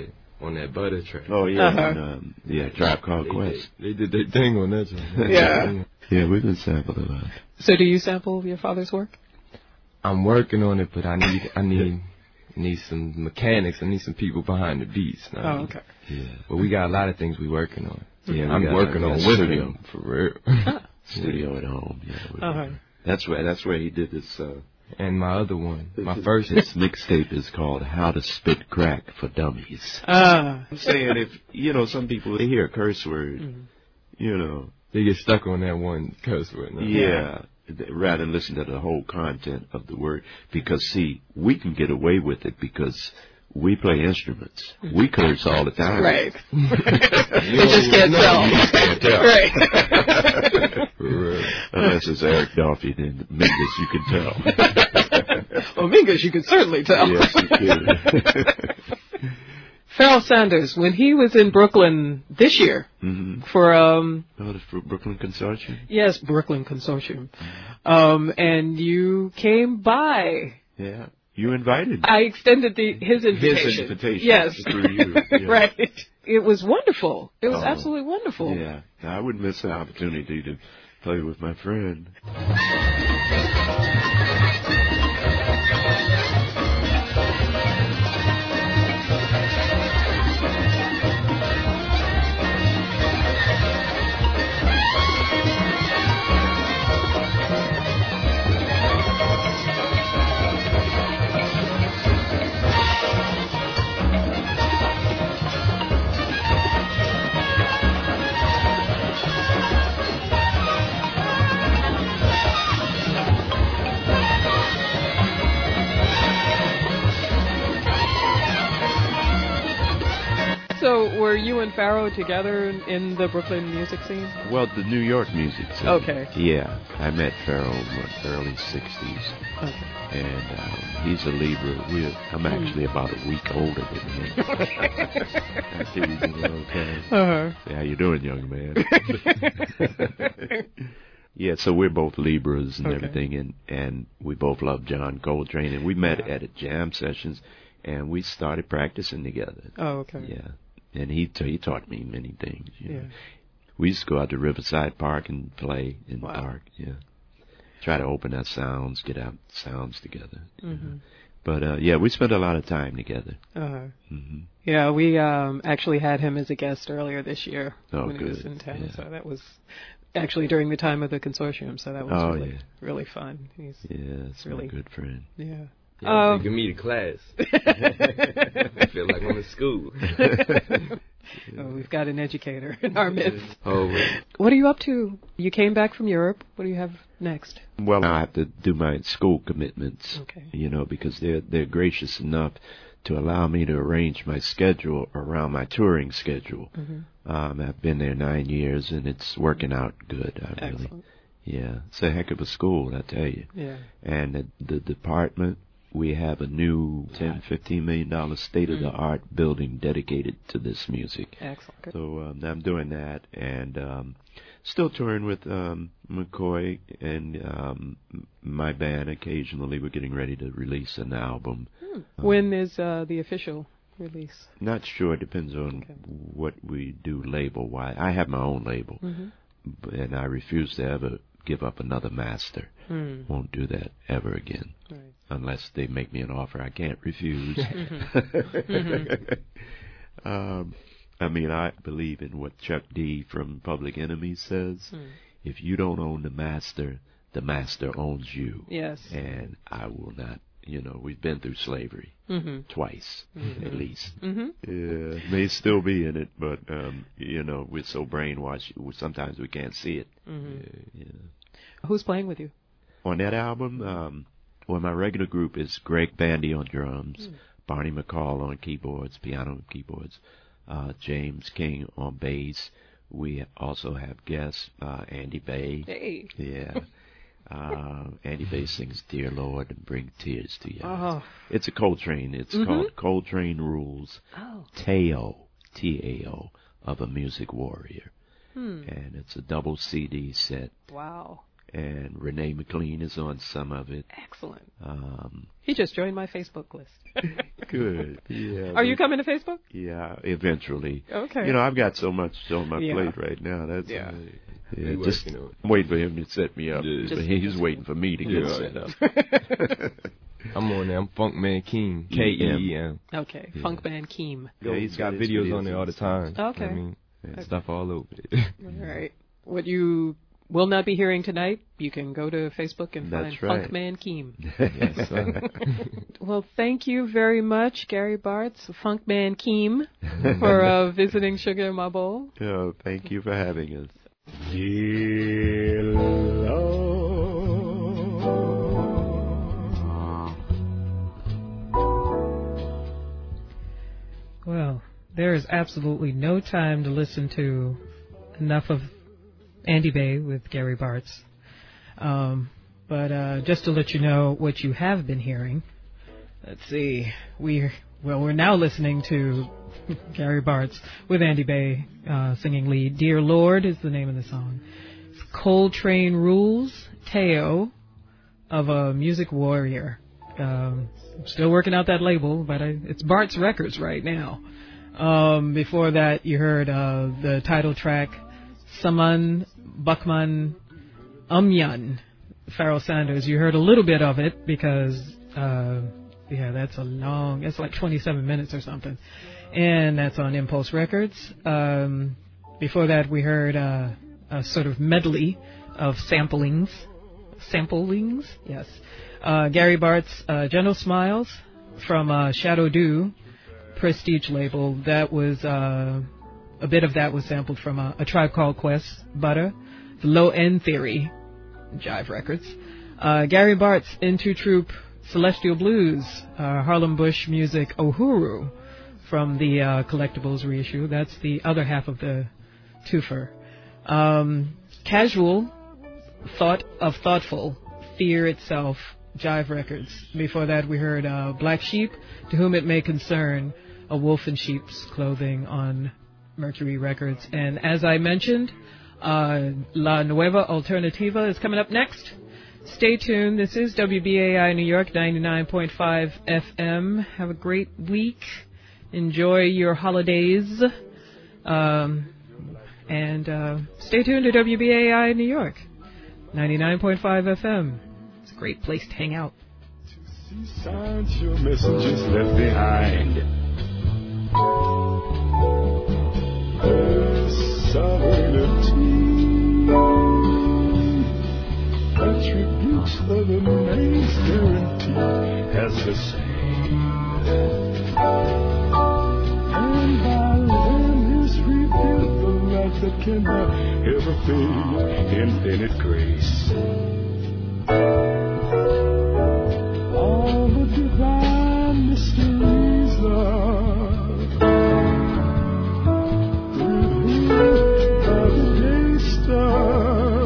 on that Butter track. Oh yeah, Uh-huh. and, um, yeah, Tribe Called They, Quest. they, they did their thing on that joint. Yeah. Yeah, we've been sampled a lot. So do you sample your father's work? I'm working on it, but I need I need need some mechanics. I need some people behind the beats. You know? Oh, okay. Yeah, But we got a lot of things we working on. yeah. we I'm got working a- on a with studio. him for real. Studio at home. Yeah, we're Uh-huh. working. That's where that's where he did this. Uh, And my other one, my his- first. his mixtape is called "How to Spit Crack for Dummies." Ah. I'm saying if you know some people they hear a curse word, Mhm. you know, They get stuck on that one curse word. No? yeah, rather than listen to the whole content of the word. Because see, we can get away with it because we play instruments. We curse all the time. Right. You You just can't tell. Can't tell. Right. For real. Unless it's Eric Dolphy, then Mingus you can tell. Well, Mingus, you can certainly tell. Yes, you can. Pharoah Sanders, when he was in Brooklyn this year Mm-hmm. for, um, Oh, the Fr- Brooklyn Consortium? yes, Brooklyn Consortium, um, and you came by. Yeah. You invited me. I extended the, his invitation. His invitation. Yes. Through you. Yeah. Right. It was wonderful. It was Oh. absolutely wonderful. Yeah. I wouldn't miss an opportunity to play with my friend. So were you and Pharoah together in, in the Brooklyn music scene? Well, the New York music scene. Okay. Yeah. I met Pharoah in the early sixties. Okay. And um, he's a Libra. We're, I'm actually about a week older than him. I think he's doing okay. Uh-huh. How you doing, young man? Yeah, so we're both Libras and Okay. everything, and, and we both love John Coltrane, and we met Yeah. at a jam sessions, and we started practicing together. Oh, okay. Yeah, and he t- he taught me many things. You know. Yeah. We used to go out to Riverside Park and play in Wow. the park. Yeah, try to open our sounds, get our sounds together. Mm-hmm. But uh, yeah, we spent a lot of time together. Uh-huh. Hmm Yeah, we um, actually had him as a guest earlier this year Oh, when he was good. in town. Yeah. So that was actually during the time of the consortium. So that was Oh, really, yeah. really fun. He's Yeah, it's Really- a good friend. yeah. Yeah, Um, you can meet a class. I feel like I'm in school. Oh, we've got an educator in our midst. Oh, wait. What are you up to? You came back from Europe. What do you have next? Well, now I have to do my school commitments. Okay. You know, because they're they're gracious enough to allow me to arrange my schedule around my touring schedule. Mm-hmm. Um, I've been there nine years, and it's working out good. I really, Excellent. yeah, it's a heck of a school, I tell you. Yeah. And the, the department, we have a new ten, fifteen million dollar state of the art building dedicated to this music. Excellent. Good. So um, I'm doing that, and um, still touring with um, McCoy and um, m- my band. Occasionally, we're getting ready to release an album. Hmm. Um, When is uh, the official release? Not sure. Depends on Okay. what we do label-wise. I have my own label, Mm-hmm. b- and I refuse to ever give up another master. Mm. Won't do that ever again. Right. Unless they make me an offer I can't refuse. Mhm. um, I mean, I believe in what Chuck D from Public Enemy says. Mm. If you don't own the master, the master owns you. Yes. And I will not, you know, we've been through slavery Mm-hmm. twice, Mhm. at least. Mm-hmm. Yeah, may still be in it, but, um, you know, we're so brainwashed, sometimes we can't see it. Mm-hmm. Yeah. Who's playing with you? On that album, um, well, my regular group is Greg Bandy on drums, Mm. Barney McCall on keyboards, piano and keyboards, uh, James King on bass. We also have guests, uh, Andy Bay. Hey. Yeah. uh, Andy Bay sings Dear Lord and Bring Tears to Your Eyes. Oh. It's a Coltrane. It's Mhm. called Coltrane Rules, Oh. Teo, T A O, of a Music Warrior. Hmm. And it's a double C D set. Wow. And Renee McLean is on some of it. Excellent. Um, He just joined my Facebook list. Good. Yeah. Are you coming to Facebook? Yeah, eventually. Okay. You know, I've got so much on my Yeah. plate right now. That's Yeah. uh, yeah. We Just working on it. I'm waiting for him to set me up. Yeah. But Just- he's waiting for me to get Yeah. set up. I'm on there. I'm Funkman King. K E E M. Okay. Yeah. Funkman Keem. Yeah, He's got videos on there all the time. Okay. I mean, Yeah. stuff all over it. All right. What you will not be hearing tonight, you can go to Facebook and That's find right. Funkman Keem. Yes, sir. Well, thank you very much, Gary Bartz, Funkman Keem, for uh, visiting Sugar in My Bowl. Oh, thank you for having us. Well, there is absolutely no time to listen to enough of Andy Bay with Gary Bartz. Um, but uh, just to let you know what you have been hearing, let's see, we well we're now listening to Gary Bartz with Andy Bay uh, singing lead. Dear Lord is the name of the song. It's Coltrane Rules, Teo of a Music Warrior. Um, I'm still working out that label, but I, it's Bart's Records right now. Um, before that, you heard uh, the title track, Saman Bakman Umyan, Pharoah Sanders. You heard a little bit of it because, uh, yeah, that's a long, it's like twenty-seven minutes or something. And that's on Impulse Records. Um, before that, we heard uh, a sort of medley of samplings. Samplings? Yes. Uh, Gary Bartz, uh, Gentle Smiles from uh, Shadow Dew Prestige label. That was uh, a bit of that was sampled from a, a Tribe Called Quest, Butter, the Low End Theory, Jive Records. Uh, Gary Bartz, Into Troop, Celestial Blues, uh, Harlem Bush Music, Uhuru from the uh, Collectibles reissue. That's the other half of the twofer. Um, Casual, Thought of Thoughtful, Fear Itself, Jive Records. Before that, we heard uh, Black Sheep, To Whom It May Concern, A Wolf in Sheep's Clothing on Mercury Records. And as I mentioned, uh, La Nueva Alternativa is coming up next. Stay tuned. This is W B A I New York, ninety-nine point five F M. Have a great week. Enjoy your holidays. Um, and uh, stay tuned to W B A I New York, ninety-nine point five F M. It's a great place to hang out. Signs your messages left behind. Sovereignty, attributes of a man's guarantee as the same. And by them is revealed the light that cannot ever fade, infinite grace. All the divine mysteries are revealed by the day star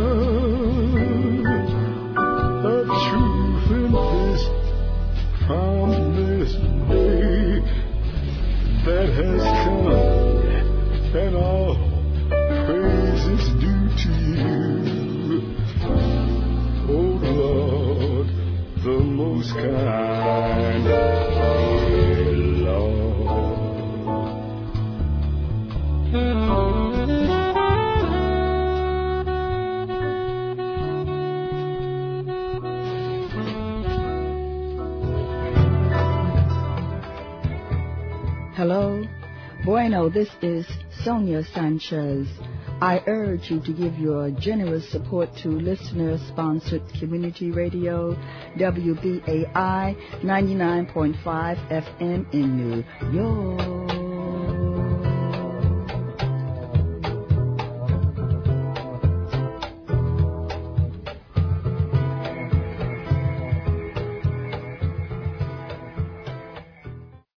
of truth in this promised day that has come, and all praise is due to you, oh Lord, the most kind, dear Lord. Hello. Bueno, this is Sonia Sanchez. I urge you to give your generous support to listener-sponsored community radio, W B A I ninety-nine point five F M in New York.